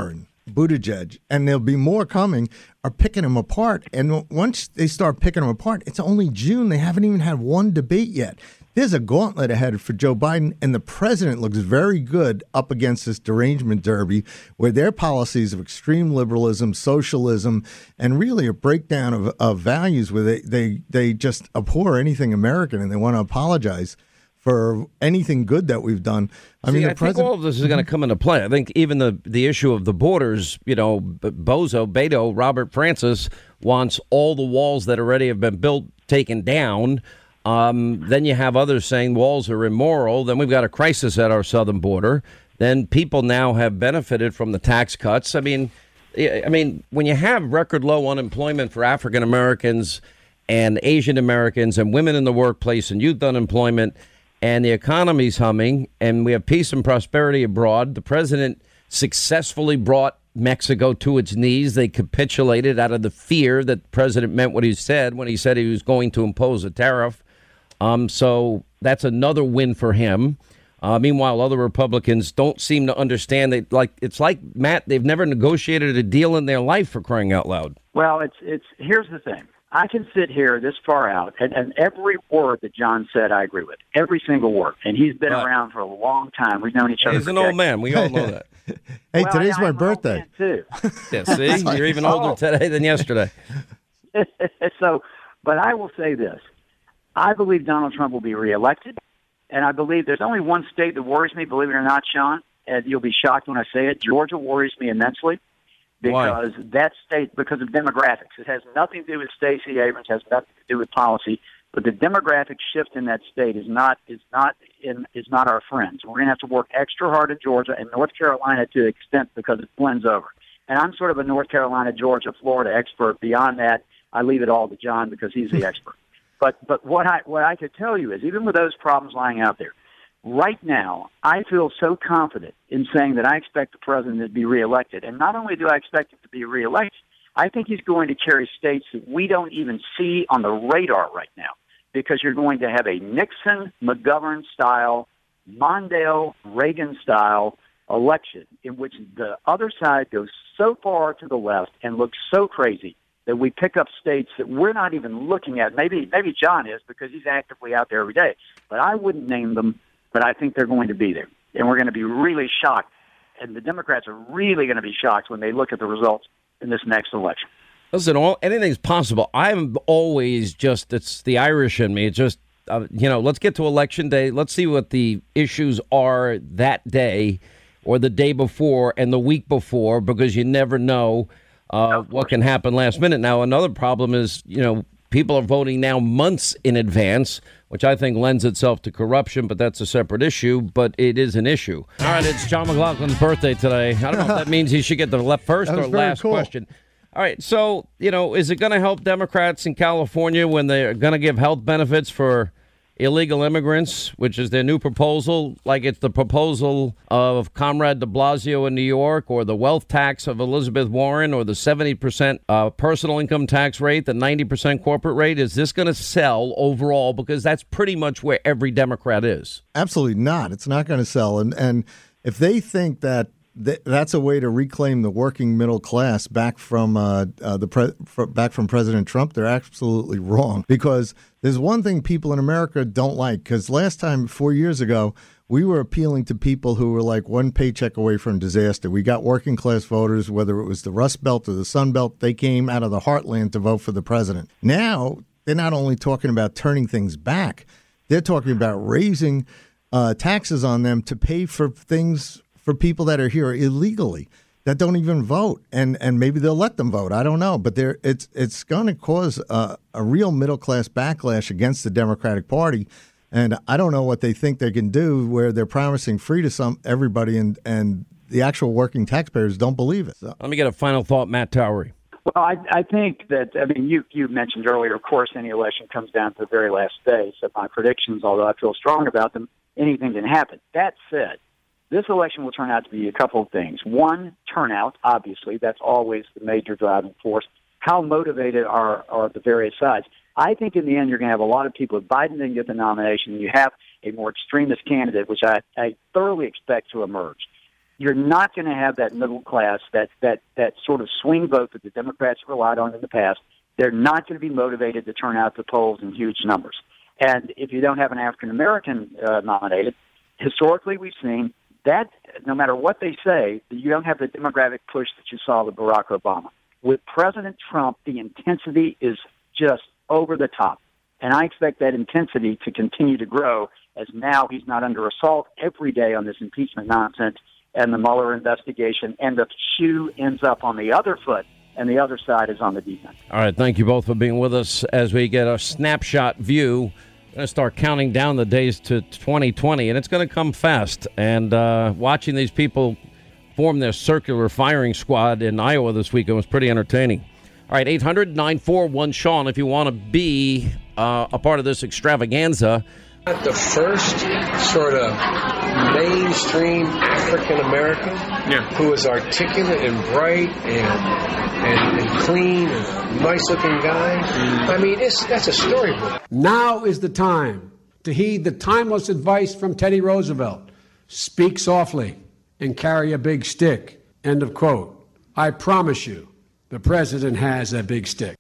Buttigieg, and there'll be more coming, are picking him apart. And once they start picking him apart, it's only June. They haven't even had one debate yet. There's a gauntlet ahead for Joe Biden, and the president looks very good up against this derangement derby, where their policies of extreme liberalism, socialism, and really a breakdown of, of values where they, they, they just abhor anything American and they want to apologize for anything good that we've done. I See, mean, the I president, think all of this is going to come into play. I think even the, the issue of the borders, you know, Bozo, Beto, Robert Francis wants all the walls that already have been built taken down. Um, then you have others saying walls are immoral. Then we've got a crisis at our southern border. Then people now have benefited from the tax cuts. I mean, I mean, when you have record low unemployment for African Americans and Asian Americans and women in the workplace and youth unemployment, and the economy's humming, and we have peace and prosperity abroad, the president successfully brought Mexico to its knees. They capitulated out of the fear that the president meant what he said when he said he was going to impose a tariff. Um, so that's another win for him. Uh, meanwhile, other Republicans don't seem to understand that. Like it's like Matt, they've never negotiated a deal in their life, for crying out loud. Well, it's it's here's the thing. I can sit here this far out, and, and every word that John said, I agree with. Every single word. And he's been right. around for a long time. We've known each other. He's for an old decades. man. We all know that. hey, well, today's I, my I'm birthday. An old man too. Yeah, see, you're even older oh. today than yesterday. So, but I will say this. I believe Donald Trump will be reelected, and I believe there's only one state that worries me, believe it or not, Sean, and you'll be shocked when I say it. Georgia worries me immensely because Why? that state, because of demographics. It has nothing to do with Stacey Abrams, has nothing to do with policy, but the demographic shift in that state is not is not in is not our friends. We're going to have to work extra hard in Georgia and North Carolina to an extent because it blends over. And I'm sort of a North Carolina, Georgia, Florida expert. Beyond that, I leave it all to John because he's the expert. But but what I what I could tell you is, even with those problems lying out there, right now, I feel so confident in saying that I expect the president to be reelected. And not only do I expect him to be reelected, I think he's going to carry states that we don't even see on the radar right now, because you're going to have a Nixon, McGovern-style, Mondale, Reagan-style election in which the other side goes so far to the left and looks so crazy that we pick up states that we're not even looking at. Maybe maybe John is because he's actively out there every day. But I wouldn't name them, but I think they're going to be there. And we're going to be really shocked. And the Democrats are really going to be shocked when they look at the results in this next election. Listen, all, anything's possible. I'm always just, it's the Irish in me. It's just, uh, you know, let's get to Election Day. Let's see what the issues are that day or the day before and the week before, because you never know Uh, what can happen last minute. Now, another problem is, you know, people are voting now months in advance, which I think lends itself to corruption, but that's a separate issue, but it is an issue. All right, it's John McLaughlin's birthday today. I don't know if that means he should get the left first or last cool. question. All right, so, you know, is it going to help Democrats in California when they're going to give health benefits for illegal immigrants, which is their new proposal, like it's the proposal of Comrade de Blasio in New York, or the wealth tax of Elizabeth Warren, or the seventy percent uh, personal income tax rate, the ninety percent corporate rate? Is this going to sell overall? Because that's pretty much where every Democrat is. Absolutely not. It's not going to sell. And and if they think that th- that's a way to reclaim the working middle class back from uh, uh, the pre- fr- back from President Trump, they're absolutely wrong. Because there's one thing people in America don't like, because last time, four years ago, we were appealing to people who were like one paycheck away from disaster. We got working class voters, whether it was the Rust Belt or the Sun Belt, they came out of the heartland to vote for the president. Now, they're not only talking about turning things back, they're talking about raising uh, taxes on them to pay for things for people that are here illegally, that don't even vote, and and maybe they'll let them vote. I don't know, but there it's it's going to cause a, a real middle class backlash against the Democratic Party, and I don't know what they think they can do where they're promising free to some everybody, and and the actual working taxpayers don't believe it. So. Let me get a final thought, Matt Towery. Well, I, I think that, I mean, you, you mentioned earlier, of course, any election comes down to the very last day. So my predictions, although I feel strong about them, anything can happen. That said, this election will turn out to be a couple of things. One, turnout, obviously. That's always the major driving force. How motivated are, are the various sides? I think in the end you're going to have a lot of people. If Biden didn't get the nomination, you have a more extremist candidate, which I, I thoroughly expect to emerge. you're not going to have that middle class, that, that, that sort of swing vote that the Democrats relied on in the past. They're not going to be motivated to turn out the polls in huge numbers. And if you don't have an African-American uh, nominated, historically we've seen that no matter what they say, you don't have the demographic push that you saw with Barack Obama. With President Trump, the intensity is just over the top. And I expect that intensity to continue to grow as now he's not under assault every day on this impeachment nonsense and the Mueller investigation, and the shoe ends up on the other foot, and the other side is on the defense. All right, thank you both for being with us as we get a snapshot view. We're going to start counting down the days to twenty twenty, and it's going to come fast. And uh, watching these people form their circular firing squad in Iowa this weekend was pretty entertaining. All right, eight hundred nine four one Sean if you want to be uh, a part of this extravaganza. Not the first sort of mainstream African American yeah. who is articulate and bright and and, and clean and nice looking guy. Mm. I mean, it's that's a storybook. Now is the time to heed the timeless advice from Teddy Roosevelt: speak softly and carry a big stick. End of quote. I promise you, the president has a big stick.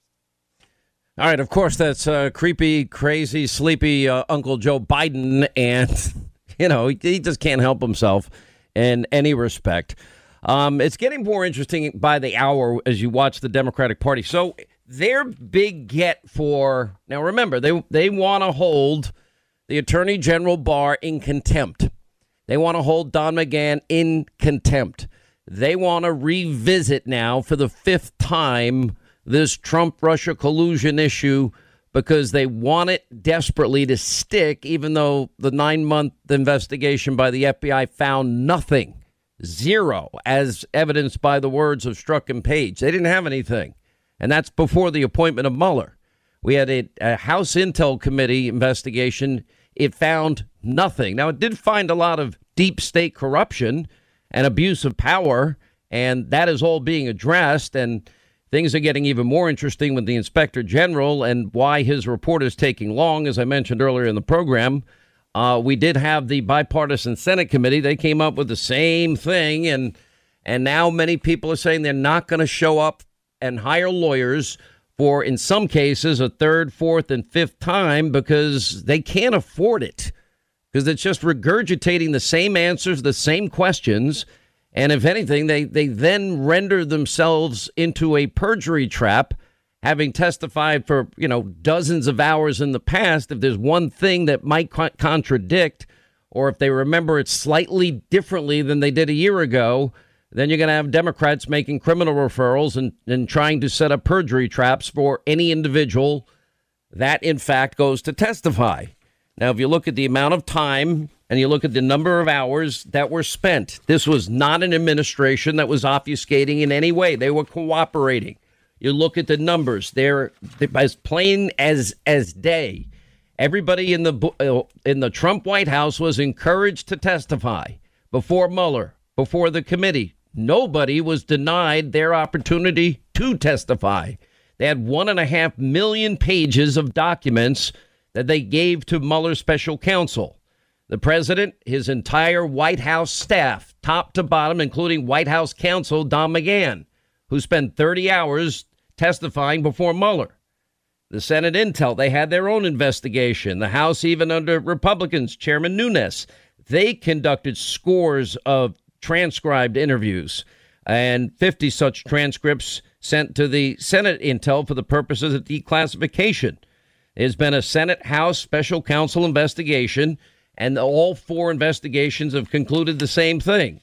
All right, of course, that's uh, creepy, crazy, sleepy uh, Uncle Joe Biden, and, you know, he, he just can't help himself in any respect. Um, it's getting more interesting by the hour as you watch the Democratic Party. So their big get for, now remember, they, they want to hold the Attorney General Barr in contempt. They want to hold Don McGahn in contempt. They want to revisit now for the fifth time this Trump-Russia collusion issue because they want it desperately to stick, even though the nine-month investigation by the F B I found nothing, zero, as evidenced by the words of Strzok and Page. They didn't have anything, and that's before the appointment of Mueller. We had a, a House Intel Committee investigation. It found nothing. Now, it did find a lot of deep state corruption and abuse of power, and that is all being addressed, and things are getting even more interesting with the Inspector General and why his report is taking long. As I mentioned earlier in the program, uh, we did have the bipartisan Senate committee. They came up with the same thing. And and now many people are saying they're not going to show up and hire lawyers for, in some cases, a third, fourth and fifth time because they can't afford it, because it's just regurgitating the same answers, the same questions. And if anything, they, they then render themselves into a perjury trap, having testified for, you know, dozens of hours in the past. If there's one thing that might co- contradict, or if they remember it slightly differently than they did a year ago, then you're going to have Democrats making criminal referrals and, and trying to set up perjury traps for any individual that, in fact, goes to testify. Now, if you look at the amount of time and you look at the number of hours that were spent, this was not an administration that was obfuscating in any way. They were cooperating. You look at the numbers, they're, they're as plain as as day. Everybody in the uh, in the Trump White House was encouraged to testify before Mueller, before the committee. Nobody was denied their opportunity to testify. They had one and a half million pages of documents that they gave to Mueller's special counsel. The president, his entire White House staff, top to bottom, including White House counsel Don McGahn, who spent thirty hours testifying before Mueller. The Senate Intel, they had their own investigation. The House, even under Republicans, Chairman Nunes, they conducted scores of transcribed interviews and fifty such transcripts sent to the Senate Intel for the purposes of declassification. There's been a Senate House special counsel investigation, and all four investigations have concluded the same thing.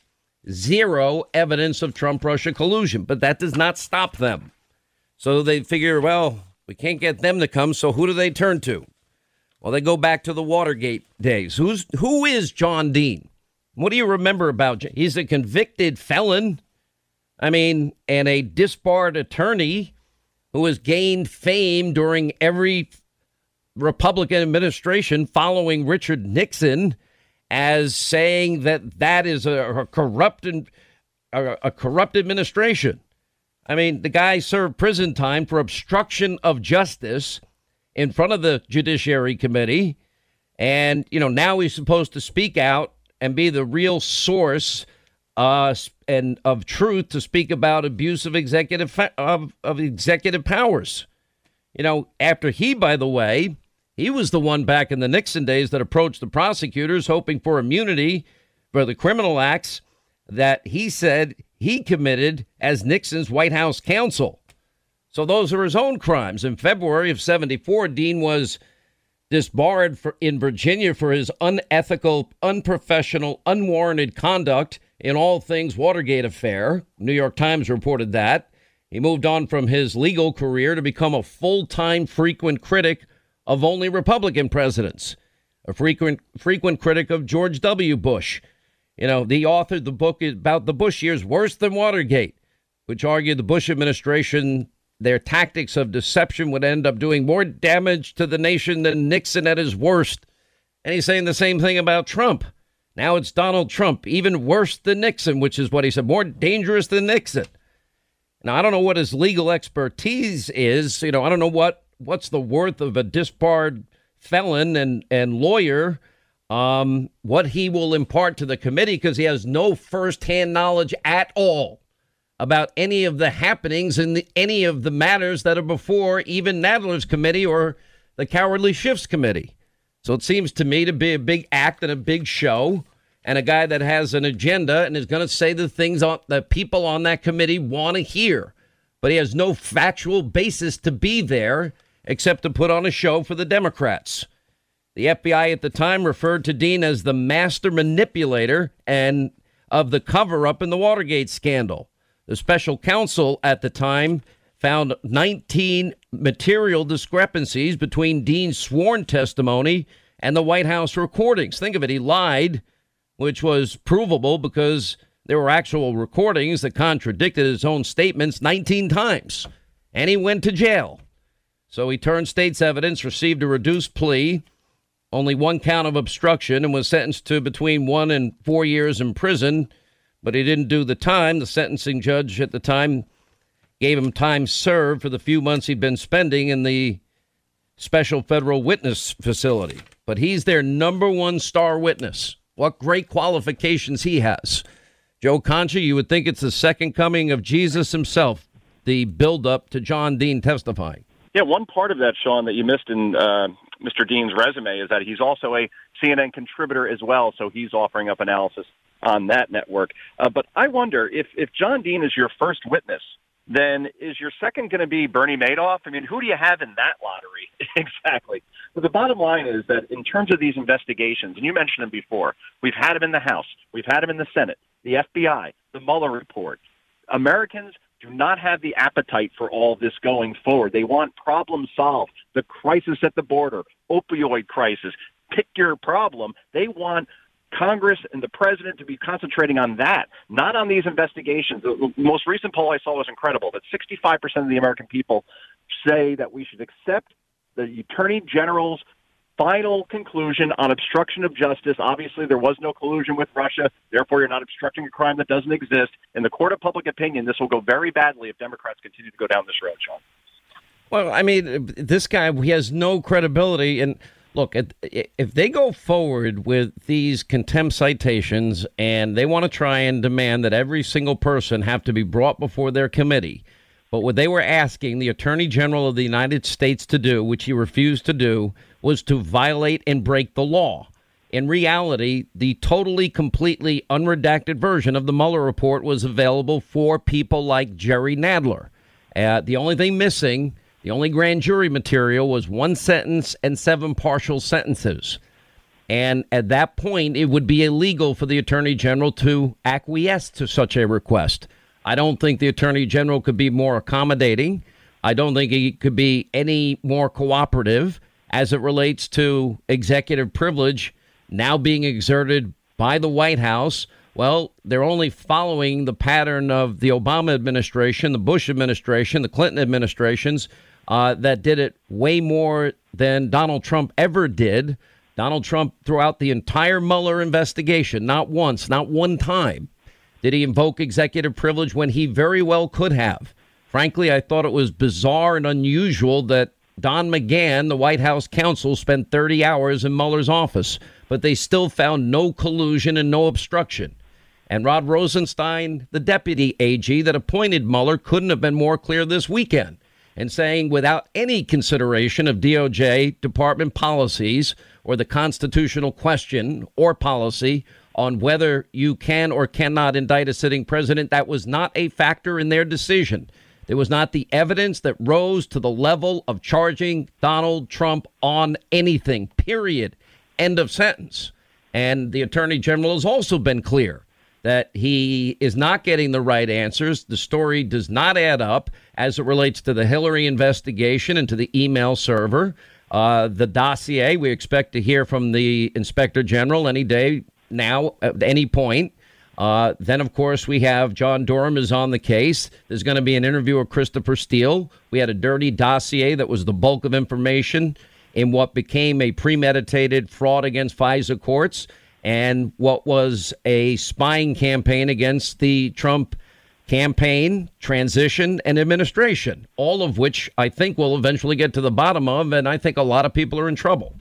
Zero evidence of Trump-Russia collusion, but that does not stop them. So they figure, well, we can't get them to come, so who do they turn to? Well, they go back to the Watergate days. Who's who is John Dean? What do you remember about him? He's a convicted felon, I mean, and a disbarred attorney who has gained fame during every Republican administration following Richard Nixon as saying that that is a, a corrupt a, a corrupt administration. I mean, the guy served prison time for obstruction of justice in front of the Judiciary Committee. And, you know, now he's supposed to speak out and be the real source uh, and of truth to speak about abuse of executive fa- of, of executive powers. You know, after he, by the way, he was the one back in the Nixon days that approached the prosecutors hoping for immunity for the criminal acts that he said he committed as Nixon's White House counsel. So those are his own crimes. In February of seventy-four, Dean was disbarred for, in Virginia for his unethical, unprofessional, unwarranted conduct in all things Watergate affair. New York Times reported that. He moved on from his legal career to become a full-time frequent critic of only Republican presidents, a frequent frequent critic of George W. Bush. You know, he authored the book about the Bush years, Worse Than Watergate, which argued the Bush administration, their tactics of deception would end up doing more damage to the nation than Nixon at his worst. And he's saying the same thing about Trump. Now it's Donald Trump, even worse than Nixon, which is what he said, more dangerous than Nixon. Now, I don't know what his legal expertise is. You know, I don't know what what's the worth of a disbarred felon and, and lawyer, um, what he will impart to the committee, because he has no firsthand knowledge at all about any of the happenings in the, any of the matters that are before even Nadler's committee or the Cowardly Shifts committee. So it seems to me to be a big act and a big show, and a guy that has an agenda and is going to say the things on, that people on that committee want to hear. But he has no factual basis to be there except to put on a show for the Democrats. The F B I at the time referred to Dean as the master manipulator and of the cover-up in the Watergate scandal. The special counsel at the time found nineteen material discrepancies between Dean's sworn testimony and the White House recordings. Think of it. He lied, which was provable because there were actual recordings that contradicted his own statements nineteen times. And he went to jail. So he turned state's evidence, received a reduced plea, only one count of obstruction, and was sentenced to between one and four years in prison. But he didn't do the time. The sentencing judge at the time gave him time served for the few months he'd been spending in the special federal witness facility. But he's their number one star witness. What great qualifications he has. Joe Concha, you would think it's the second coming of Jesus himself, the buildup to John Dean testifying. Yeah, one part of that, Sean, that you missed in uh, Mister Dean's resume is that he's also a C N N contributor as well, so he's offering up analysis on that network. Uh, but I wonder, if, if John Dean is your first witness, then is your second going to be Bernie Madoff? I mean, who do you have in that lottery? Exactly. But the bottom line is that in terms of these investigations, and you mentioned them before, we've had them in the House, we've had them in the Senate, the F B I, the Mueller report. Americans do not have the appetite for all this going forward. They want problem solved. The crisis at the border, opioid crisis, pick your problem. They want Congress and the president to be concentrating on that, not on these investigations. The most recent poll I saw was incredible, that sixty-five percent of the American people say that we should accept the Attorney General's final conclusion on obstruction of justice. Obviously, there was no collusion with Russia. Therefore, you're not obstructing a crime that doesn't exist. In the court of public opinion, this will go very badly if Democrats continue to go down this road, Sean. Well, I mean, this guy, he has no credibility. And look, if they go forward with these contempt citations and they want to try and demand that every single person have to be brought before their committee, but what they were asking the Attorney General of the United States to do, which he refused to do, was to violate and break the law. In reality, the totally, completely unredacted version of the Mueller report was available for people like Jerry Nadler. Uh, the only thing missing, the only grand jury material, was one sentence and seven partial sentences. And at that point, it would be illegal for the Attorney General to acquiesce to such a request. I don't think the Attorney General could be more accommodating. I don't think he could be any more cooperative as it relates to executive privilege now being exerted by the White House. Well, they're only following the pattern of the Obama administration, the Bush administration, the Clinton administrations uh, that did it way more than Donald Trump ever did. Donald Trump, throughout the entire Mueller investigation, not once, not one time, did he invoke executive privilege when he very well could have. Frankly, I thought it was bizarre and unusual that Don McGahn, the White House counsel, spent thirty hours in Mueller's office, but they still found no collusion and no obstruction. And Rod Rosenstein, the deputy A G that appointed Mueller, couldn't have been more clear this weekend in saying without any consideration of D O J department policies or the constitutional question or policy on whether you can or cannot indict a sitting president, that was not a factor in their decision. There was not the evidence that rose to the level of charging Donald Trump on anything, period. End of sentence. And the attorney general has also been clear that he is not getting the right answers. The story does not add up as it relates to the Hillary investigation and to the email server. Uh, the dossier, we expect to hear from the inspector general any day now, at any point. Uh, then, of course, we have John Durham is on the case. There's going to be an interview with Christopher Steele. We had a dirty dossier that was the bulk of information in what became a premeditated fraud against FISA courts and what was a spying campaign against the Trump campaign, transition, and administration, all of which I think we'll eventually get to the bottom of, and I think a lot of people are in trouble.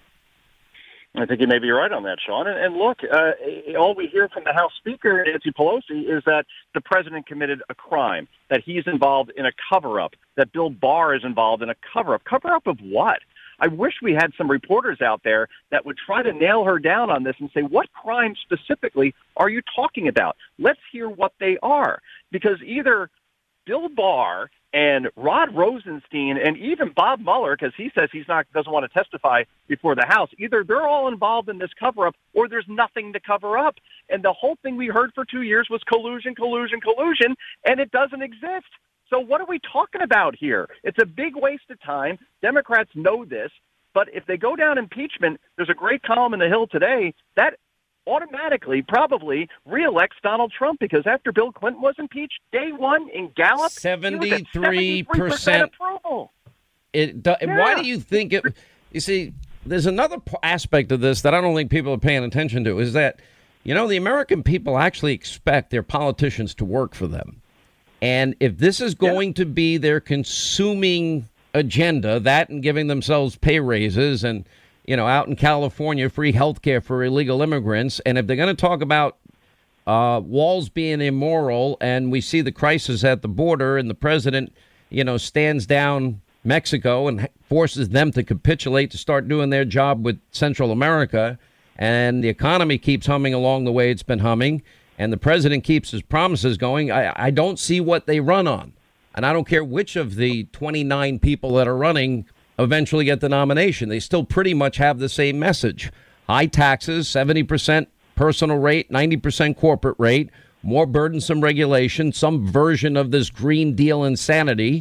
I think you may be right on that, Sean. And, and look, uh, all we hear from the House Speaker, Nancy Pelosi, is that the president committed a crime, that he's involved in a cover-up, that Bill Barr is involved in a cover-up. Cover-up of what? I wish we had some reporters out there that would try to nail her down on this and say, what crime specifically are you talking about? Let's hear what they are. Because either Bill Barr and Rod Rosenstein and even Bob Mueller, because he says he's not doesn't want to testify before the House, either they're all involved in this cover-up or there's nothing to cover up. And the whole thing we heard for two years was collusion, collusion, collusion, and it doesn't exist. So what are we talking about here? It's a big waste of time. Democrats know this. But if they go down impeachment, there's a great column in The Hill today that automatically probably reelects Donald Trump, because after Bill Clinton was impeached, day one in Gallup, seventy-three percent approval. It, do, yeah. Why do you think it? You see, there's another aspect of this that I don't think people are paying attention to, is that, you know, the American people actually expect their politicians to work for them. And if this is going yeah. to be their consuming agenda, that and giving themselves pay raises and, you know, out in California, free health care for illegal immigrants. And if they're going to talk about uh, walls being immoral, and we see the crisis at the border and the president, you know, stands down Mexico and forces them to capitulate to start doing their job with Central America, and the economy keeps humming along the way it's been humming, and the president keeps his promises going, I, I don't see what they run on. And I don't care which of the twenty-nine people that are running eventually get the nomination. They still pretty much have the same message. High taxes, seventy percent personal rate, ninety percent corporate rate, more burdensome regulation, some version of this Green Deal insanity,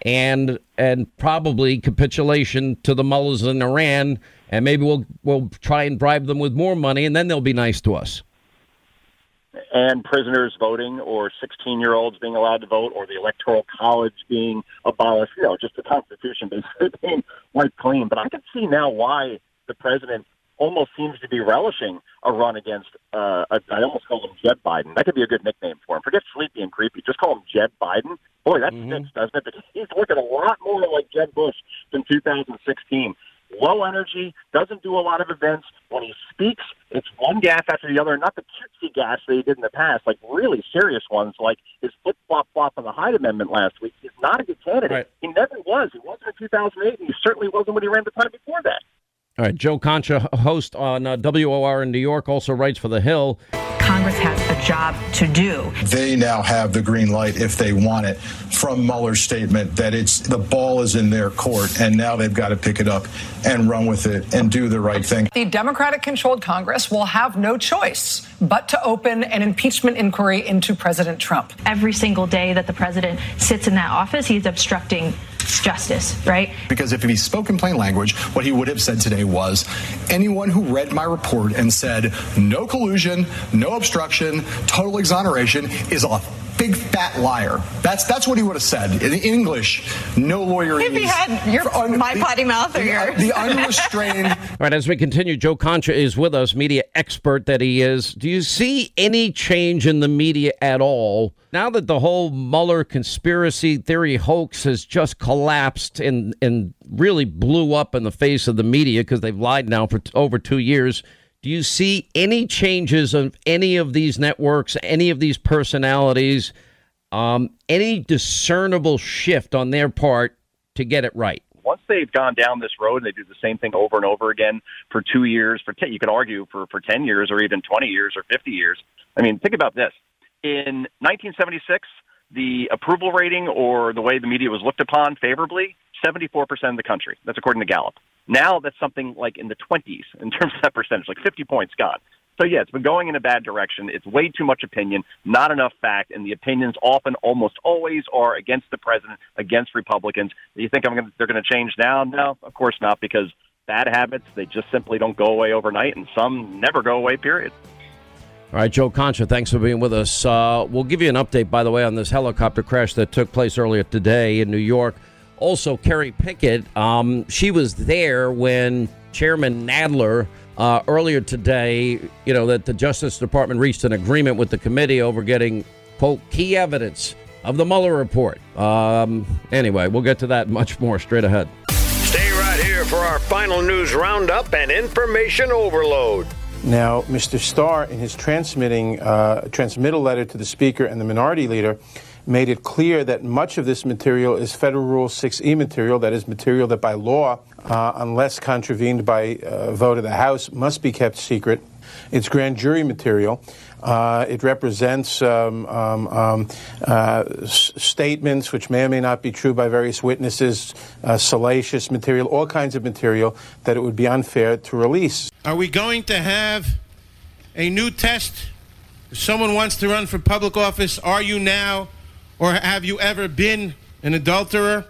and and probably capitulation to the mullahs in Iran. And maybe we'll we'll try and bribe them with more money, and then they'll be nice to us. And prisoners voting, or sixteen-year-olds being allowed to vote, or the Electoral College being abolished, you know, just the Constitution basically being wiped clean. But I can see now why the president almost seems to be relishing a run against, uh, a, I almost call him Jeb Biden. That could be a good nickname for him. Forget sleepy and creepy. Just call him Jeb Biden. Boy, that mm-hmm. sticks, doesn't it? But he's looking a lot more like Jeb Bush than two thousand sixteen. Low energy, doesn't do a lot of events. When he speaks, it's one gaffe after the other, not the cutesy gaffes that he did in the past, like really serious ones, like his flip-flop-flop on the Hyde Amendment last week. He's not a good candidate. Right. He never was. He wasn't in two thousand eight, and he certainly wasn't when he ran the time before that. All right, Joe Concha, host on uh, W O R in New York, also writes for The Hill. Congress has a job to do. They now have the green light, if they want it, from Mueller's statement that it's the ball is in their court, and now they've got to pick it up and run with it and do the right thing. The Democratic-controlled Congress will have no choice but to open an impeachment inquiry into President Trump. Every single day that the president sits in that office, he's obstructing justice, right? Because if he spoke in plain language, what he would have said today was, anyone who read my report and said no collusion, no obstruction, total exoneration is a big fat liar. That's that's what he would have said. In English, no lawyer. If he had your un, my the, potty mouth or the, yours. The unrestrained. All right, as we continue, Joe Concha is with us, media expert that he is. Do you see any change in the media at all now that the whole Mueller conspiracy theory hoax has just collapsed and, and really blew up in the face of the media because they've lied now for t- over two years? Do you see any changes of any of these networks, any of these personalities, um, any discernible shift on their part to get it right? Once they've gone down this road and they do the same thing over and over again for two years, for ten, you could argue for, for ten years or even twenty years or fifty years. I mean, think about this. In nineteen seventy-six, the approval rating or the way the media was looked upon favorably, seventy-four percent of the country. That's according to Gallup. Now that's something like in the twenties in terms of that percentage, like fifty points gone. So, yeah, it's been going in a bad direction. It's way too much opinion, not enough fact, and the opinions often, almost always, are against the president, against Republicans. Do you think I'm gonna, they're going to change now? No, of course not, because bad habits, they just simply don't go away overnight, and some never go away, period. All right, Joe Concha, thanks for being with us. Uh, we'll give you an update, by the way, on this helicopter crash that took place earlier today in New York. Also, Kerry Pickett, um, she was there when Chairman Nadler uh, earlier today, you know, that the Justice Department reached an agreement with the committee over getting, quote, key evidence of the Mueller report. Um, anyway, we'll get to that much more straight ahead. Stay right here for our final news roundup and information overload. Now, Mister Starr, in his transmitting uh, transmittal letter to the Speaker and the Minority Leader, made it clear that much of this material is Federal Rule six E material, that is material that by law, uh, unless contravened by uh, vote of the House, must be kept secret. It's grand jury material. Uh, it represents um, um, um, uh, s- statements which may or may not be true by various witnesses, uh, salacious material, all kinds of material that it would be unfair to release. Are we going to have a new test? If someone wants to run for public office, are you now or have you ever been an adulterer?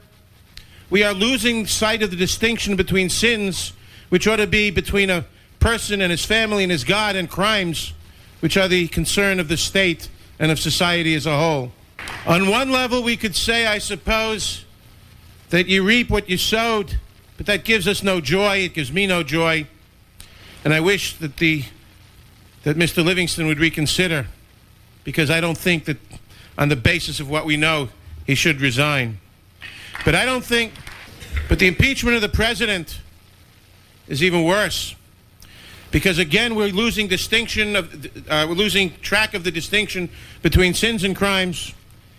We are losing sight of the distinction between sins, which ought to be between a person and his family and his God, and crimes, which are the concern of the state and of society as a whole. On one level, we could say, I suppose, that you reap what you sowed, but that gives us no joy. It gives me no joy. And I wish that the that Mister Livingston would reconsider, because I don't think that on the basis of what we know, he should resign. But I don't think, but the impeachment of the president is even worse. Because again, we're losing distinction of, uh, we're losing track of the distinction between sins and crimes.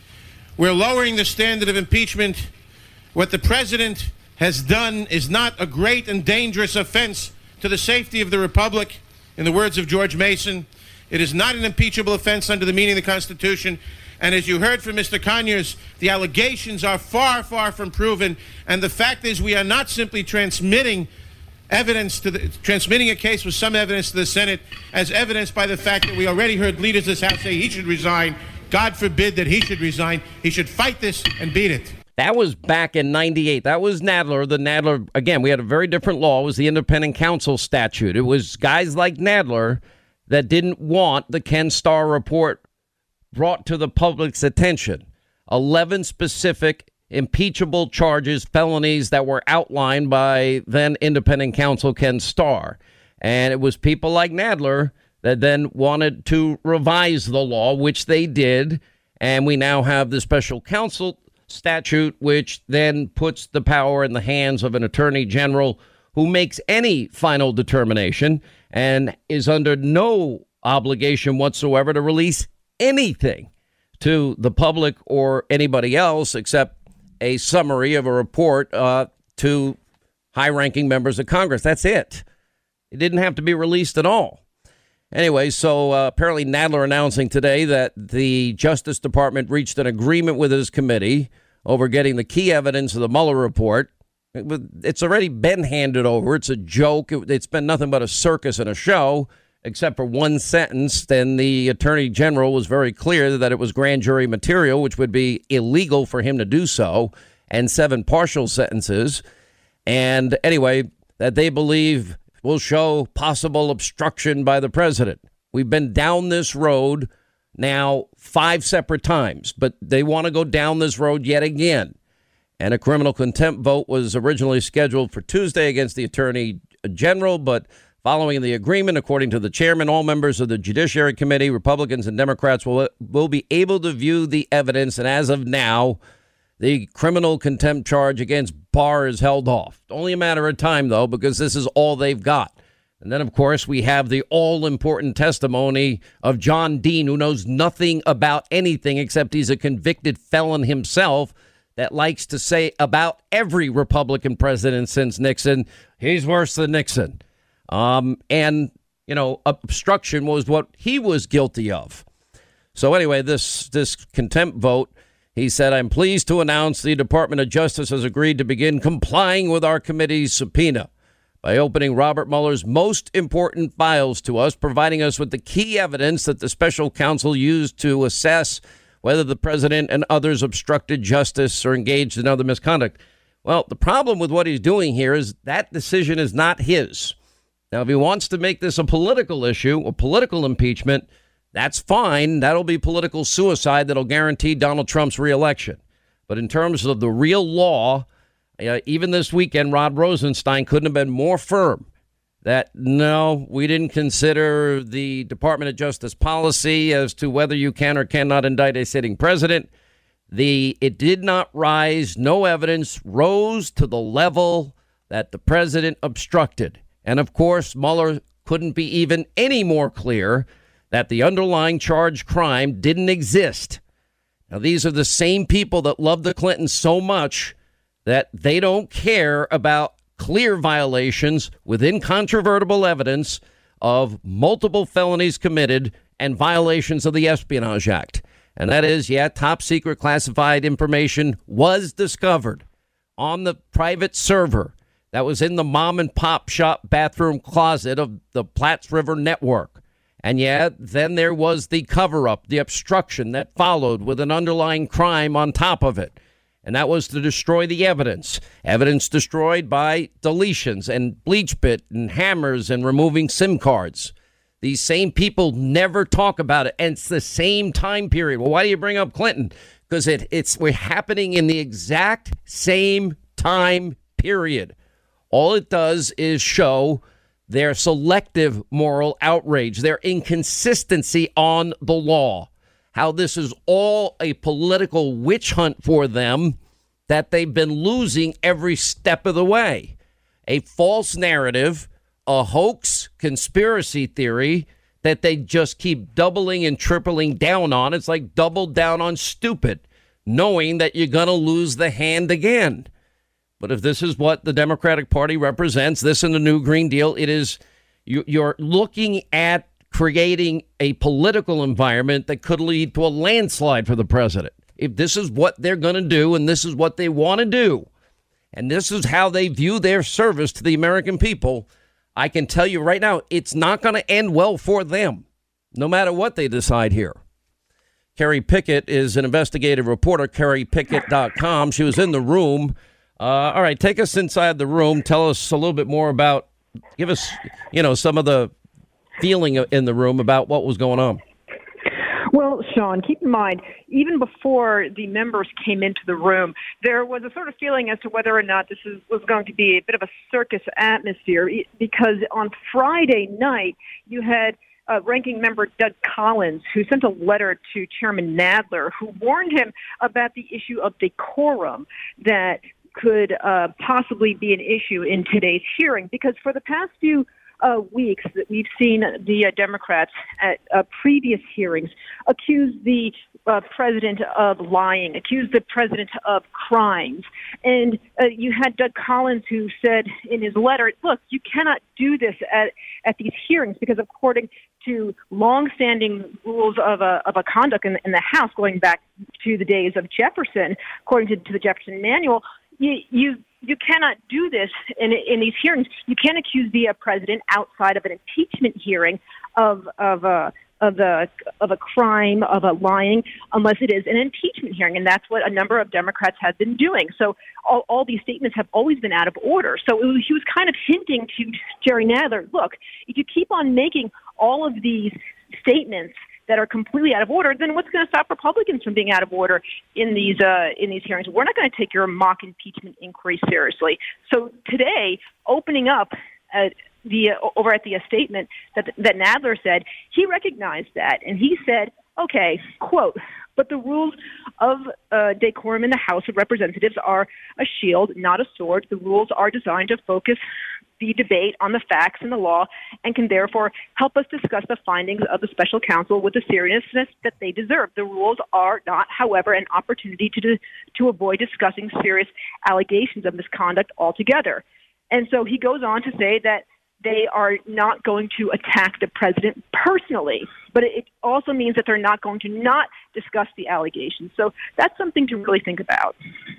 We're lowering the standard of impeachment. What the president has done is not a great and dangerous offense to the safety of the republic. In the words of George Mason, it is not an impeachable offense under the meaning of the Constitution. And as you heard from Mister Conyers, the allegations are far, far from proven. And the fact is, we are not simply transmitting evidence to the, transmitting a case with some evidence to the Senate, as evidenced by the fact that we already heard leaders of this House say he should resign. God forbid that he should resign. He should fight this and beat it. That was back in ninety-eight. That was Nadler. The Nadler, again, we had a very different law. It was the independent counsel statute. It was guys like Nadler that didn't want the Ken Starr report brought to the public's attention. eleven specific impeachable charges, felonies that were outlined by then independent counsel Ken Starr. And it was people like Nadler that then wanted to revise the law, which they did. And we now have the special counsel statute, which then puts the power in the hands of an attorney general who makes any final determination and is under no obligation whatsoever to release anything to the public or anybody else except a summary of a report uh, to high-ranking members of Congress. That's it. It didn't have to be released at all. Anyway, so uh, apparently Nadler announcing today that the Justice Department reached an agreement with his committee over getting the key evidence of the Mueller report. It's already been handed over. It's a joke. It's been nothing but a circus and a show, except for one sentence. Then the attorney general was very clear that it was grand jury material, which would be illegal for him to do so, and seven partial sentences. And anyway, that they believe will show possible obstruction by the president. We've been down this road now five separate times, but they want to go down this road yet again. And a criminal contempt vote was originally scheduled for Tuesday against the attorney general, but following the agreement, according to the chairman, all members of the Judiciary Committee, Republicans and Democrats, will will be able to view the evidence. And as of now, the criminal contempt charge against Barr is held off. Only a matter of time, though, because this is all they've got. And then, of course, we have the all-important testimony of John Dean, who knows nothing about anything except he's a convicted felon himself that likes to say about every Republican president since Nixon, he's worse than Nixon. Um, and, you know, obstruction was what he was guilty of. So anyway, this this contempt vote, he said, I'm pleased to announce the Department of Justice has agreed to begin complying with our committee's subpoena by opening Robert Mueller's most important files to us, providing us with the key evidence that the special counsel used to assess whether the president and others obstructed justice or engaged in other misconduct. Well, the problem with what he's doing here is that decision is not his. Now, if he wants to make this a political issue, a political impeachment, that's fine. That'll be political suicide that'll guarantee Donald Trump's reelection. But in terms of the real law, uh, even this weekend, Rod Rosenstein couldn't have been more firm that, no, we didn't consider the Department of Justice policy as to whether you can or cannot indict a sitting president. The it did not rise. No evidence rose to the level that the president obstructed. And, of course, Mueller couldn't be even any more clear that the underlying charged crime didn't exist. Now, these are the same people that love the Clintons so much that they don't care about clear violations with incontrovertible evidence of multiple felonies committed and violations of the Espionage Act. And that is, yeah, top secret classified information was discovered on the private server that was in the mom and pop shop bathroom closet of the Platts River Network. And yeah, then there was the cover up, the obstruction that followed with an underlying crime on top of it. And that was to destroy the evidence. Evidence destroyed by deletions and bleach bit and hammers and removing SIM cards. These same people never talk about it. And it's the same time period. Well, why do you bring up Clinton? Because it, it's we're happening in the exact same time period. All it does is show their selective moral outrage, their inconsistency on the law, how this is all a political witch hunt for them that they've been losing every step of the way. A false narrative, a hoax, conspiracy theory that they just keep doubling and tripling down on. It's like double down on stupid, knowing that you're going to lose the hand again. But if this is what the Democratic Party represents, this and the new Green Deal, it is you, you're looking at creating a political environment that could lead to a landslide for the president. If this is what they're going to do and this is what they want to do, and this is how they view their service to the American people, I can tell you right now, it's not going to end well for them, no matter what they decide here. Carrie Pickett is an investigative reporter, Carrie Pickett dot com. She was in the room. Uh, all right, take us inside the room. Tell us a little bit more about, give us, you know, some of the feeling in the room about what was going on. Well, Sean, keep in mind, even before the members came into the room, there was a sort of feeling as to whether or not this is, was going to be a bit of a circus atmosphere, because on Friday night, you had Uh, ranking member Doug Collins, who sent a letter to Chairman Nadler, who warned him about the issue of decorum that could uh, possibly be an issue in today's hearing. Because for the past few uh, weeks that we've seen the uh, Democrats at uh, previous hearings accuse the uh, president of lying, accuse the president of crimes. And uh, you had Doug Collins, who said in his letter, look, you cannot do this at, at these hearings because according to longstanding rules of a, of a conduct in, in the House, going back to the days of Jefferson, according to, to the Jefferson Manual, you, you you cannot do this in in these hearings. You can't accuse the uh, president outside of an impeachment hearing of of a of a of a crime, of a lying, unless it is an impeachment hearing, and that's what a number of Democrats have been doing. So all, all these statements have always been out of order. So it was, he was kind of hinting to Jerry Nadler, look, if you keep on making all of these statements that are completely out of order, then what's going to stop Republicans from being out of order in these uh, in these hearings? We're not going to take your mock impeachment inquiry seriously. So today, opening up uh, the uh, over at the uh, statement that that Nadler said, he recognized that, and he said, Okay, quote, but the rules of uh, decorum in the House of Representatives are a shield, not a sword. The rules are designed to focus the debate on the facts and the law and can therefore help us discuss the findings of the special counsel with the seriousness that they deserve. The rules are not, however, an opportunity to, to avoid discussing serious allegations of misconduct altogether. And so he goes on to say that they are not going to attack the president personally, but it also means that they're not going to not discuss the allegations. So that's something to really think about.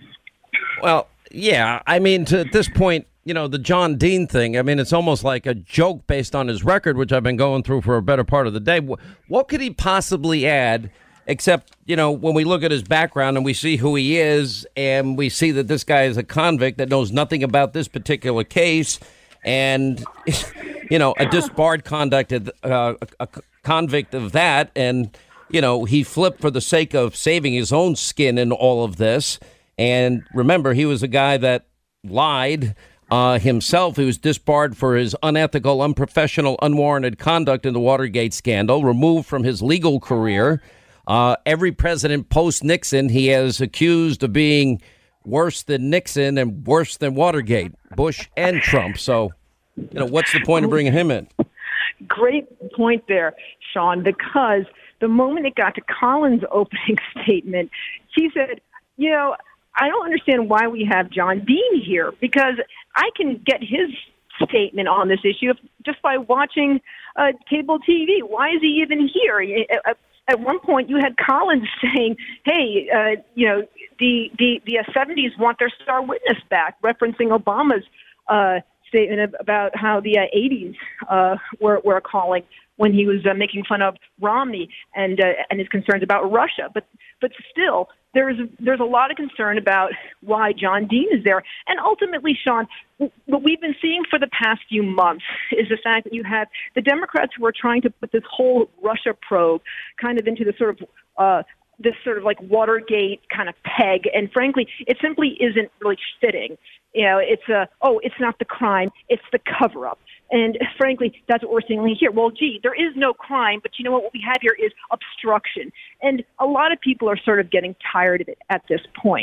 Well, yeah, I mean, to, at this point, you know, the John Dean thing, I mean, it's almost like a joke based on his record, which I've been going through for a better part of the day. What could he possibly add, except, you know, when we look at his background and we see who he is and we see that this guy is a convict that knows nothing about this particular case and, you know, a disbarred conduct, uh, a convict of that. And, you know, he flipped for the sake of saving his own skin in all of this. And remember, he was a guy that lied uh, himself. He was disbarred for his unethical, unprofessional, unwarranted conduct in the Watergate scandal, removed from his legal career. Uh, every president post-Nixon he has accused of being worse than Nixon and worse than Watergate, Bush and Trump. So, you know, what's the point of bringing him in? Great point there, Sean, because the moment it got to Collins' opening statement, he said, you know, I don't understand why we have John Dean here, because I can get his statement on this issue just by watching uh, cable T V. Why is he even here? At one point, you had Collins saying, hey, uh, you know, the, the, the seventies want their star witness back, referencing Obama's uh, statement about how the uh, eighties uh, were, were calling when he was uh, making fun of Romney and uh, and his concerns about Russia. But but still, there's there's a lot of concern about why John Dean is there. And ultimately, Sean, what we've been seeing for the past few months is the fact that you have the Democrats who are trying to put this whole Russia probe kind of into the sort of uh, this sort of like Watergate kind of peg. And frankly, it simply isn't really fitting. You know, it's a, oh, it's not the crime, it's the cover-up. And frankly, that's what we're seeing here. Well, gee, there is no crime, but you know what? What we have here is obstruction. And a lot of people are sort of getting tired of it at this point.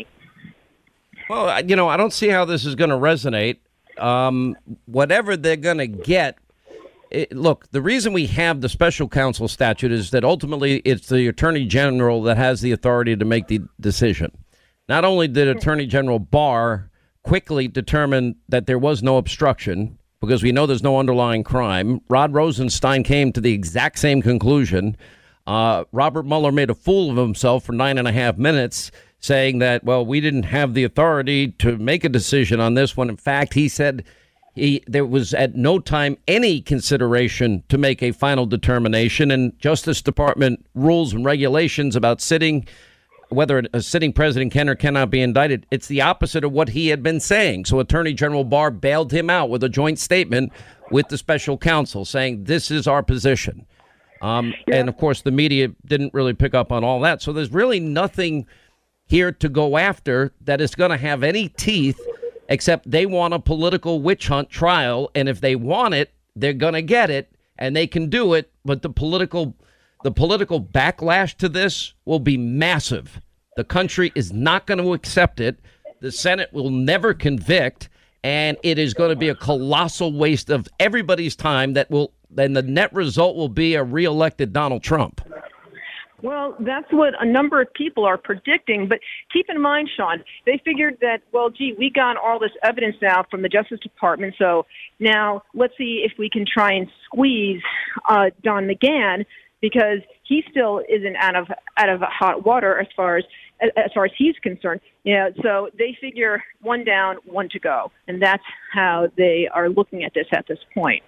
Well, you know, I don't see how this is going to resonate. Um, whatever they're going to get, it, look, the reason we have the special counsel statute is that ultimately it's the attorney general that has the authority to make the decision. Not only did Attorney General Barr quickly determine that there was no obstruction, because we know there's no underlying crime. Rod Rosenstein came to the exact same conclusion. Uh, Robert Mueller made a fool of himself for nine and a half minutes, saying that, well, we didn't have the authority to make a decision on this one. In fact, he said he there was at no time any consideration to make a final determination. And Justice Department rules and regulations about sitting, whether a sitting president can or cannot be indicted, it's the opposite of what he had been saying. So Attorney General Barr bailed him out with a joint statement with the special counsel saying this is our position. Um, yeah. And, of course, the media didn't really pick up on all that. So there's really nothing here to go after that is going to have any teeth, except they want a political witch hunt trial. And if they want it, they're going to get it and they can do it. But the political The political backlash to this will be massive. The country is not going to accept it. The Senate will never convict, and it is going to be a colossal waste of everybody's time that will, then the net result will be a reelected Donald Trump. Well, that's what a number of people are predicting. But keep in mind, Sean, they figured that, well, gee, we got all this evidence now from the Justice Department. So now let's see if we can try and squeeze uh, Don McGahn, because he still isn't out of out of hot water as far as as far as he's concerned. You know, so they figure one down, one to go, and that's how they are looking at this at this point.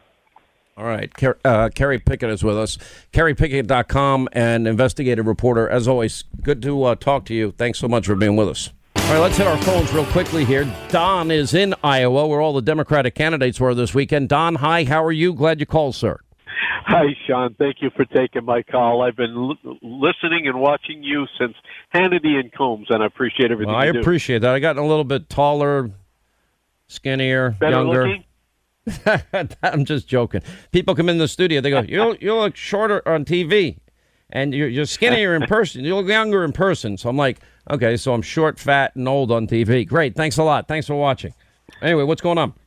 All right, Car- uh, Carrie Pickett is with us, Carrie Pickett dot com, and investigative reporter. As always, good to uh, talk to you. Thanks so much for being with us. All right, let's hit our phones real quickly here. Don is in Iowa, where all the Democratic candidates were this weekend. Don, hi, how are you? Glad you called, sir. Hi, Sean. Thank you for taking my call. I've been l- listening and watching you since Hannity and Combs, and I appreciate everything well, I you do. appreciate that. I got a little bit taller, skinnier, Better younger. looking? I'm just joking. People come in the studio. They go, you you look shorter on T V. And you're, you're skinnier in person. You look younger in person. So I'm like, okay, so I'm short, fat, and old on T V. Great. Thanks a lot. Thanks for watching. Anyway, what's going on?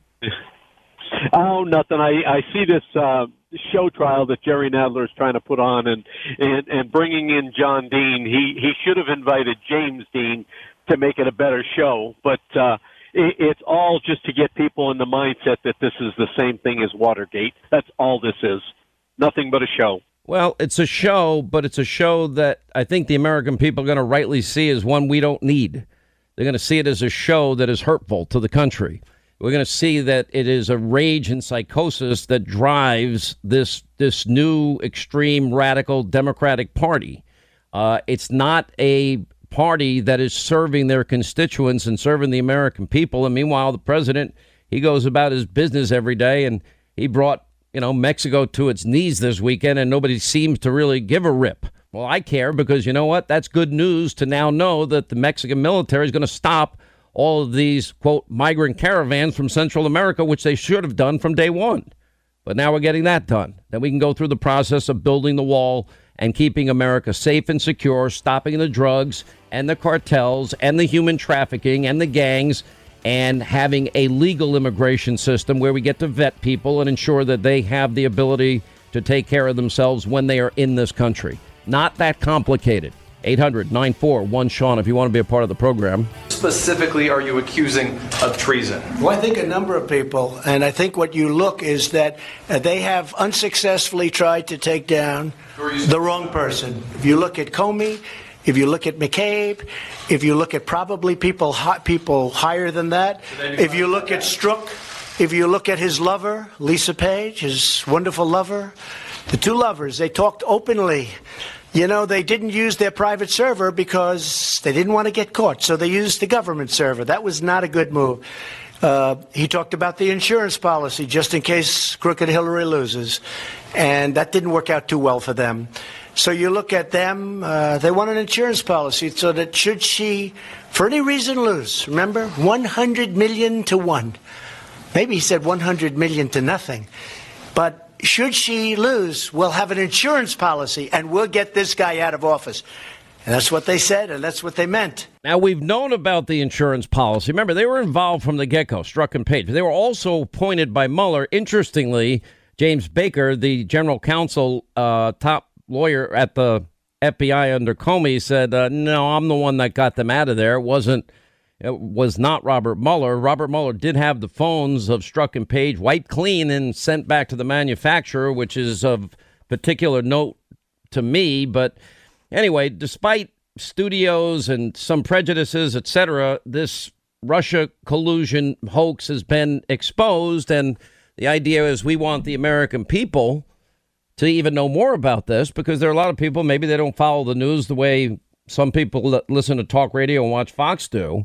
Oh, nothing. I, I see this uh, show trial that Jerry Nadler is trying to put on, and, and, and bringing in John Dean. He, he should have invited James Dean to make it a better show, but uh, it, it's all just to get people in the mindset that this is the same thing as Watergate. That's all this is. Nothing but a show. Well, it's a show, but it's a show that I think the American people are going to rightly see as one we don't need. They're going to see it as a show that is hurtful to the country. We're going to see that it is a rage and psychosis that drives this this new extreme radical Democratic Party. Uh, it's not a party that is serving their constituents and serving the American people. And meanwhile, the president, he goes about his business every day, and he brought, you know, Mexico to its knees this weekend, and nobody seems to really give a rip. Well, I care because, you know what? That's good news to now know that the Mexican military is going to stop all of these, quote, migrant caravans from Central America, which they should have done from day one. But now we're getting that done. Then we can go through the process of building the wall and keeping America safe and secure, stopping the drugs and the cartels and the human trafficking and the gangs, and having a legal immigration system where we get to vet people and ensure that they have the ability to take care of themselves when they are in this country. Not that complicated. eight hundred nine four one Sean if you want to be a part of the program. Specifically, are you accusing of treason? Well, I think a number of people, and I think what you look is that uh, they have unsuccessfully tried to take down the wrong person. If you look at Comey, if you look at McCabe, if you look at probably people hot people higher than that, if you look at Strzok, if you look at his lover, Lisa Page, his wonderful lover, the two lovers, they talked openly. You know, they didn't use their private server because they didn't want to get caught, so they used the government server. That was not a good move. Uh, he talked about the insurance policy just in case crooked Hillary loses, and that didn't work out too well for them. So you look at them, uh, they want an insurance policy so that should she, for any reason, lose, remember, one hundred million to one. Maybe he said one hundred million to nothing. But should she lose, we'll have an insurance policy and we'll get this guy out of office. And that's what they said, and that's what they meant. Now, we've known about the insurance policy. Remember, they were involved from the get-go, Strzok and Page. They were also appointed by Mueller. Interestingly, James Baker, the general counsel, uh, top lawyer at the F B I under Comey, said, uh, no, I'm the one that got them out of there. It wasn't. It was not Robert Mueller. Robert Mueller did have the phones of Strzok and Page wiped clean and sent back to the manufacturer, which is of particular note to me. But anyway, despite studios and some prejudices, et cetera, this Russia collusion hoax has been exposed. And the idea is we want the American people to even know more about this, because there are a lot of people, maybe they don't follow the news the way some people that listen to talk radio and watch Fox do.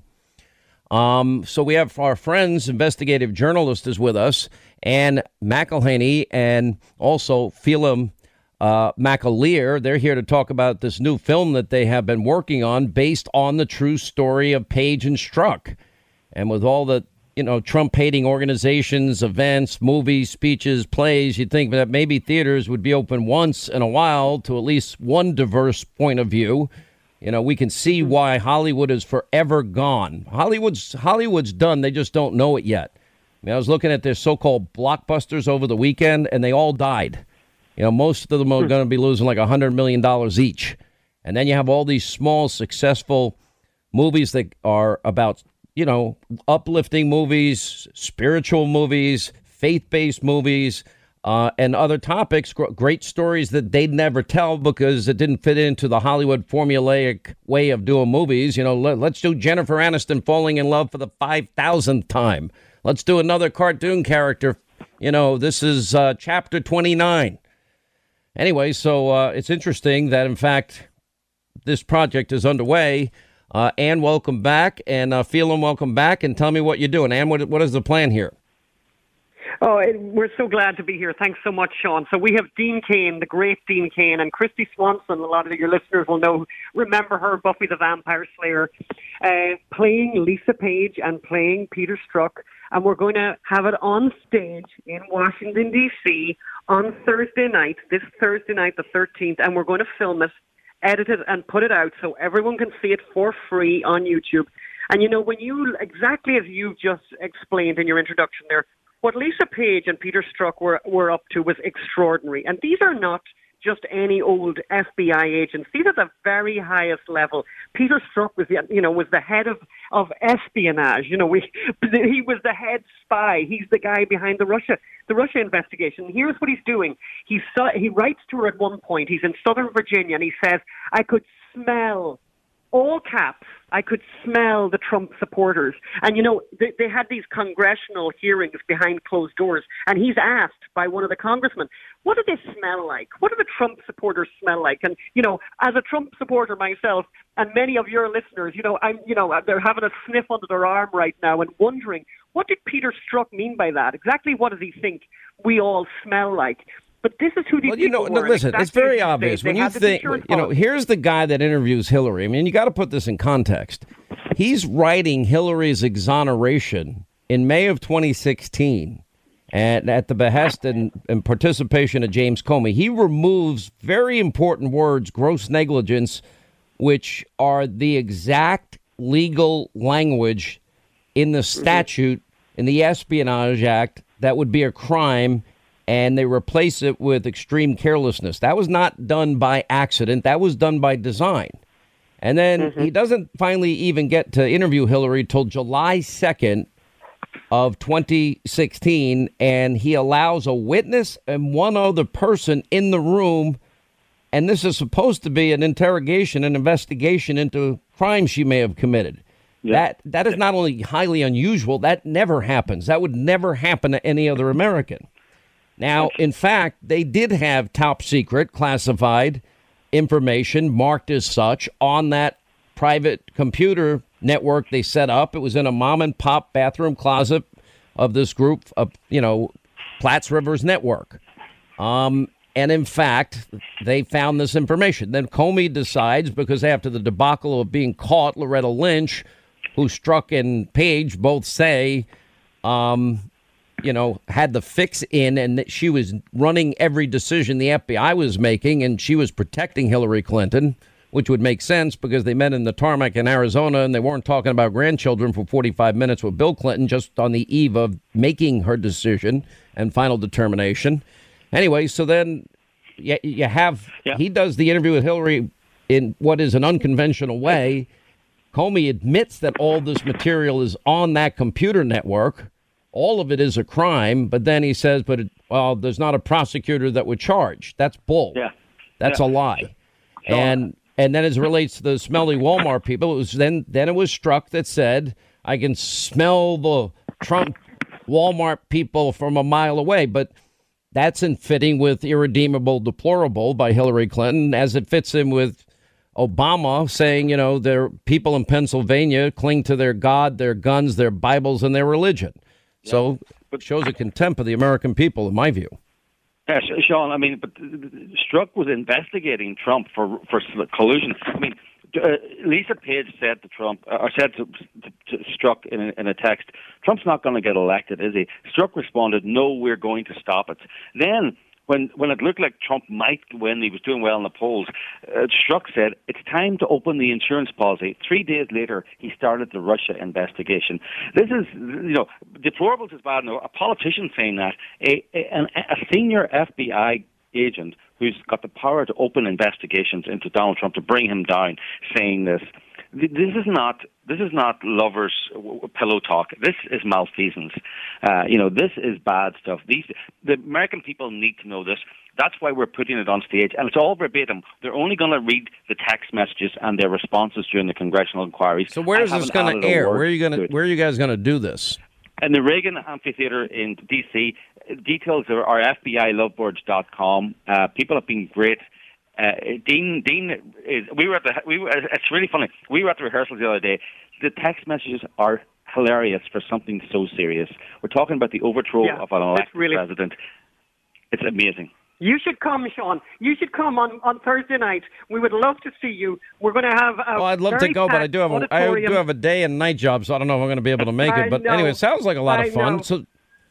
Um, so we have our friends, investigative journalist is with us, and McElhaney, and also Phelim uh, McAleer. They're here to talk about this new film that they have been working on based on the true story of Page and Strzok. And with all the, you know, Trump-hating organizations, events, movies, speeches, plays, you'd think that maybe theaters would be open once in a while to at least one diverse point of view. You know, we can see why Hollywood is forever gone. Hollywood's Hollywood's done. They just don't know it yet. I mean, I was looking at their so-called blockbusters over the weekend, and they all died. You know, most of them are going to be losing like one hundred million dollars each. And then you have all these small, successful movies that are about, you know, uplifting movies, spiritual movies, faith-based movies, Uh, and other topics, great stories that they'd never tell because it didn't fit into the Hollywood formulaic way of doing movies. You know, let, let's do Jennifer Aniston falling in love for the five thousandth time. Let's do another cartoon character. You know, this is uh, chapter twenty-nine. Anyway, so uh, it's interesting that, in fact, this project is underway. Uh, Ann, welcome back. And uh, Phelim, welcome back. And tell me what you're doing. Ann, what, what is the plan here? Oh, it, we're so glad to be here. Thanks so much, Sean. So we have Dean Cain, the great Dean Cain, and Christy Swanson. A lot of your listeners will know, remember her, Buffy the Vampire Slayer, uh, playing Lisa Page and playing Peter Strzok. And we're going to have it on stage in Washington, D C on Thursday night, this Thursday night, the thirteenth, and we're going to film it, edit it, and put it out so everyone can see it for free on YouTube. And, you know, when you, exactly as you just explained in your introduction there, what Lisa Page and Peter Strzok were, were up to was extraordinary. And these are not just any old F B I agents. These are the very highest level. Peter Strzok was, the, you know, was the head of, of espionage. You know, we, he was the head spy. He's the guy behind the Russia the Russia investigation. Here's what he's doing. He saw, he writes to her at one point. He's in Southern Virginia, and he says, "I could smell." All caps, I could smell the Trump supporters. And, you know, they, they had these congressional hearings behind closed doors, and he's asked by one of the congressmen, what do they smell like? What do the Trump supporters smell like? And, you know, as a Trump supporter myself, and many of your listeners, you know, I'm, you know, they're having a sniff under their arm right now and wondering, what did Peter Strzok mean by that? Exactly what does he think we all smell like? But this is who these well, you know, people no, were. listen, exactly it's very obvious. They, when they you think, you know, here's the guy that interviews Hillary. I mean, you got to put this in context. He's writing Hillary's exoneration in May of twenty sixteen, and at the behest and, and participation of James Comey. He removes very important words, gross negligence, which are the exact legal language in the statute, in the Espionage Act, that would be a crime, and they replace it with extreme carelessness. That was not done by accident. That was done by design. And then mm-hmm. he doesn't finally even get to interview Hillary till July second of twenty sixteen, and he allows a witness and one other person in the room, and this is supposed to be an interrogation, an investigation into crimes she may have committed. Yeah. That that is not only highly unusual, that never happens. That would never happen to any other American. Now, in fact, they did have top secret classified information marked as such on that private computer network they set up. It was in a mom and pop bathroom closet of this group of, you know, Platts Rivers Network. Um, and in fact, they found this information. Then Comey decides, because after the debacle of being caught, Loretta Lynch, who Strzok and Page both say, um, you know, had the fix in, and that she was running every decision the F B I was making, and she was protecting Hillary Clinton, which would make sense because they met in the tarmac in Arizona, and they weren't talking about grandchildren for forty-five minutes with Bill Clinton, just on the eve of making her decision and final determination. Anyway, so then you, you have, yeah. he does the interview with Hillary in what is an unconventional way. Comey admits that all this material is on that computer network. All of it is a crime, but then he says, but, it, well, there's not a prosecutor that would charge. That's bull. Yeah. That's yeah. a lie. So, and and then as it relates to the smelly Walmart people, it was then, then it was Strzok that said, I can smell the Trump Walmart people from a mile away. But that's in fitting with irredeemable deplorable by Hillary Clinton, as it fits in with Obama saying, you know, their people in Pennsylvania cling to their God, their guns, their Bibles, and their religion. So it shows a contempt of the American people, in my view. Yeah, Sean, I mean, but Strzok was investigating Trump for for collusion. I mean, uh, Lisa Page said to Trump, or said to, to, to Strzok in a, in a text, Trump's not going to get elected, is he? Strzok responded, no, we're going to stop it. Then, When when it looked like Trump might win, he was doing well in the polls, uh, Strzok said, it's time to open the insurance policy. Three days later, he started the Russia investigation. This is, you know, deplorable is bad. No, a politician saying that, a, a, a senior F B I agent who's got the power to open investigations into Donald Trump to bring him down, saying this. This is not this is not lovers pillow talk. This is malfeasance. Uh, you know, this is bad stuff. These the American people need to know this. That's why we're putting it on stage, and it's all verbatim. They're only going to read the text messages and their responses during the congressional inquiries. So where is this going to air? Where are you going to? Where are you guys going to do this? In the Reagan Amphitheater in D C. Details are F B I lovebirds dot com. Uh, people have been great. Uh, Dean, Dean, is, we were at the. We were, it's really funny. We were at the rehearsals the other day. The text messages are hilarious for something so serious. We're talking about the overthrow yeah, of an elected really, president. It's amazing. You should come, Sean. You should come on, on Thursday night. We would love to see you. We're going to have a Oh, I'd love to go, but I do have a, I do have a day and night job, so I don't know if I'm going to be able to make it. But anyway, it sounds like a lot of fun. So.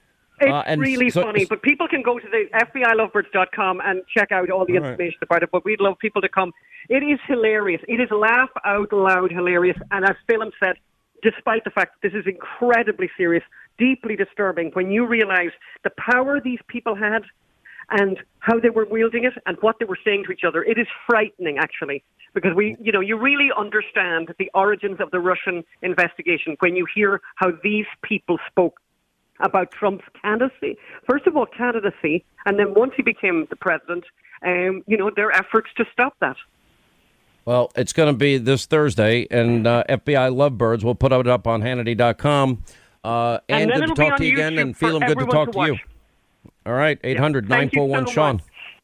It's Uh, and really so- funny, but people can go to the F B I lovebirds dot com and check out all the All right. information about it, but we'd love people to come. It is hilarious. It is laugh out loud hilarious, and as Phelim said, despite the fact that this is incredibly serious, deeply disturbing, when you realize the power these people had and how they were wielding it and what they were saying to each other, it is frightening, actually, because we, you know, you really understand the origins of the Russian investigation when you hear how these people spoke about Trump's candidacy. First of all, candidacy, and then once he became the president, um, you know, their efforts to stop that. Well, it's going to be this Thursday, and uh, F B I Lovebirds will put it up on Hannity dot com. Uh, and And then good to it'll be talk on to you again, YouTube and for feel good to everyone talk to to you. watch. All right, eight hundred nine four one so Sean.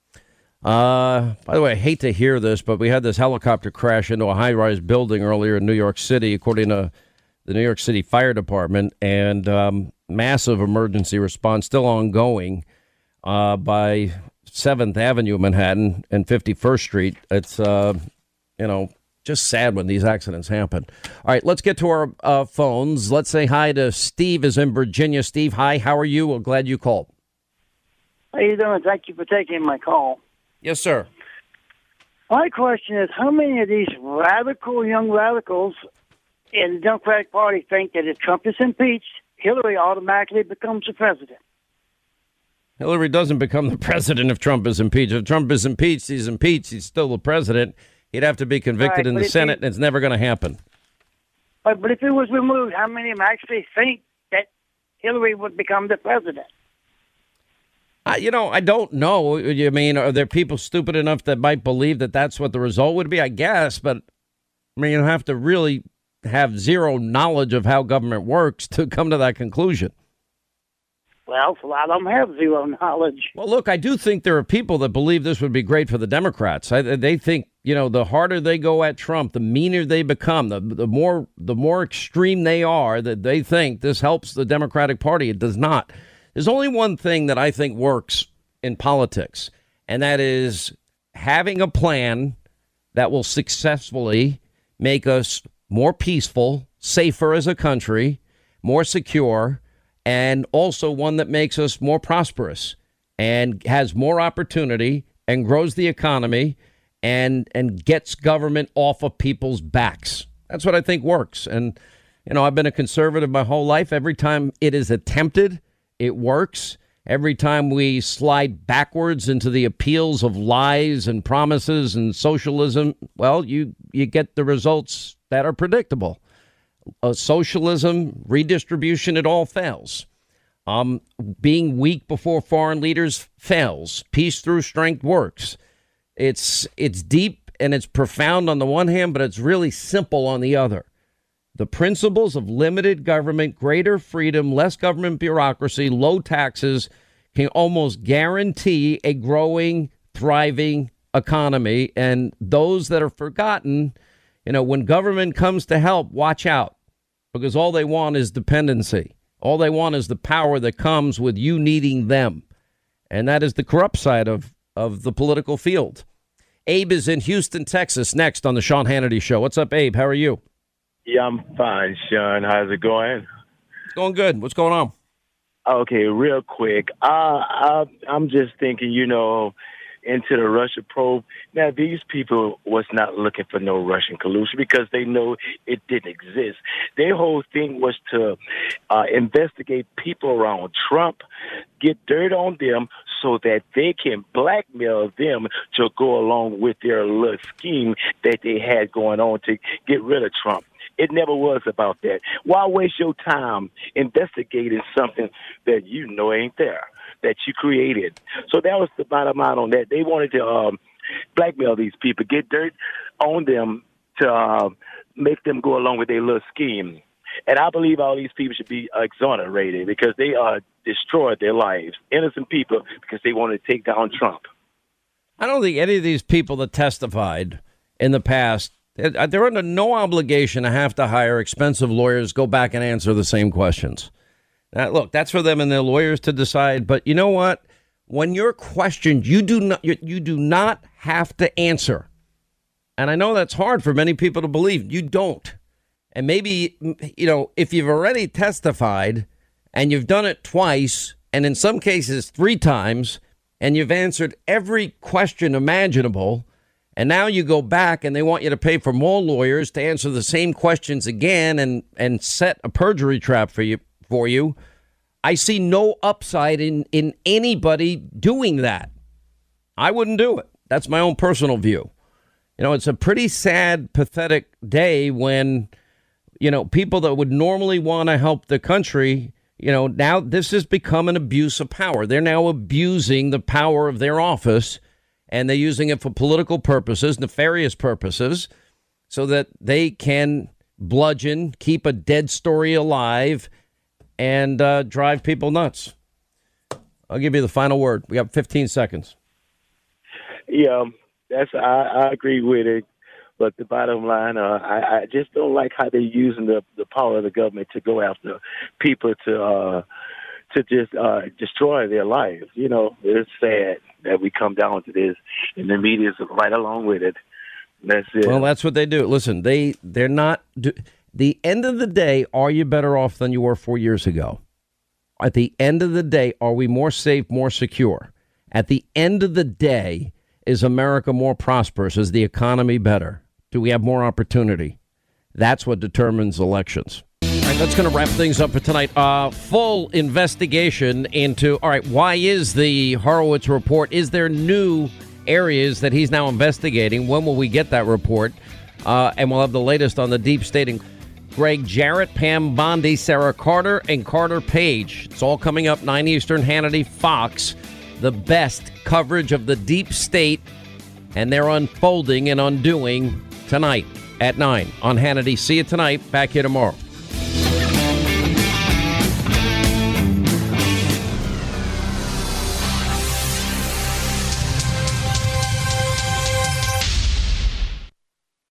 Uh, by the way, I hate to hear this, but we had this helicopter crash into a high-rise building earlier in New York City, according to the New York City Fire Department, and um, massive emergency response still ongoing uh, by seventh Avenue, Manhattan, and fifty-first Street. It's, uh, you know, just sad when these accidents happen. All right, let's get to our uh, phones. Let's say hi to Steve is in Virginia. Steve, hi, how are you? Well, glad you called. How you doing? Thank you for taking my call. Yes, sir. My question is, how many of these radical young radicals in the Democratic Party think that if Trump is impeached, Hillary automatically becomes the president? Hillary doesn't become the president if Trump is impeached. If Trump is impeached, he's impeached. He's still the president. He'd have to be convicted Right, in but the if Senate, he- and it's never going to happen. But, but if it was removed, how many of them actually think that Hillary would become the president? I, you know, I don't know. You mean, are there people stupid enough that might believe that that's what the result would be? I guess, but I mean, you have to really have zero knowledge of how government works to come to that conclusion. Well, a lot of them have zero knowledge. Well, look, I do think there are people that believe this would be great for the Democrats. I, they think, you know, the harder they go at Trump, the meaner they become, the the more the more extreme they are, that they think this helps the Democratic Party. It does not. There's only one thing that I think works in politics, and that is having a plan that will successfully make us more peaceful, safer as a country, more secure, and also one that makes us more prosperous and has more opportunity and grows the economy and and gets government off of people's backs. That's what I think works. And, you know, I've been a conservative my whole life. Every time it is attempted, it works. Every time we slide backwards into the appeals of lies and promises and socialism, well, you, you get the results that are predictable. Uh, socialism, redistribution, it all fails. Um, being weak before foreign leaders fails. Peace through strength works. It's it's deep and it's profound on the one hand, but it's really simple on the other. The principles of limited government, greater freedom, less government bureaucracy, low taxes can almost guarantee a growing, thriving economy. And those that are forgotten, you know, when government comes to help, watch out, because all they want is dependency. All they want is the power that comes with you needing them. And that is the corrupt side of, of the political field. Abe is in Houston, Texas, next on the Sean Hannity Show. What's up, Abe? How are you? Yeah, I'm fine, Sean. How's it going? It's going good. What's going on? Okay, real quick. Uh, I, I'm just thinking, you know, into the Russia probe. Now, these people was not looking for no Russian collusion because they know it didn't exist. Their whole thing was to uh, investigate people around Trump, get dirt on them so that they can blackmail them to go along with their little scheme that they had going on to get rid of Trump. It never was about that. Why waste your time investigating something that you know ain't there, that you created? So that was the bottom line on that. They wanted to um, blackmail these people, get dirt on them to uh, make them go along with their little scheme. And I believe all these people should be exonerated because they uh, destroyed their lives, innocent people, because they wanted to take down Trump. I don't think any of these people that testified in the past, they're under no obligation to have to hire expensive lawyers, go back and answer the same questions. Now, look, that's for them and their lawyers to decide. But you know what? When you're questioned, you do not you, you do not have to answer. And I know that's hard for many people to believe. You don't. And maybe, you know, if you've already testified and you've done it twice, and in some cases three times, and you've answered every question imaginable, and now you go back and they want you to pay for more lawyers to answer the same questions again and, and set a perjury trap for you for you. I see no upside in, in anybody doing that. I wouldn't do it. That's my own personal view. You know, it's a pretty sad, pathetic day when, you know, people that would normally want to help the country, you know, now this has become an abuse of power. They're now abusing the power of their office, and they're using it for political purposes, nefarious purposes, so that they can bludgeon, keep a dead story alive, and uh, drive people nuts. I'll give you the final word. We have fifteen seconds. Yeah, that's I, I agree with it. But the bottom line, uh, I, I just don't like how they're using the, the power of the government to go after people to uh, to just uh, destroy their lives. You know, it's sad that we come down to this, and the media's right along with it. That's it. Well, that's what they do. Listen, they they're not. Do, the end of the day, are you better off than you were four years ago? At the end of the day, are we more safe, more secure? At the end of the day, is America more prosperous? Is the economy better? Do we have more opportunity? That's what determines elections. All right, that's going to wrap things up for tonight. Uh, full investigation into, all right, why is the Horowitz report? Is there new areas that he's now investigating? When will we get that report? Uh, and we'll have the latest on the deep state. Greg Jarrett, Pam Bondi, Sarah Carter, and Carter Page. It's all coming up, nine Eastern, Hannity, Fox. The best coverage of the deep state and their unfolding and undoing tonight at nine on Hannity. See you tonight. Back here tomorrow.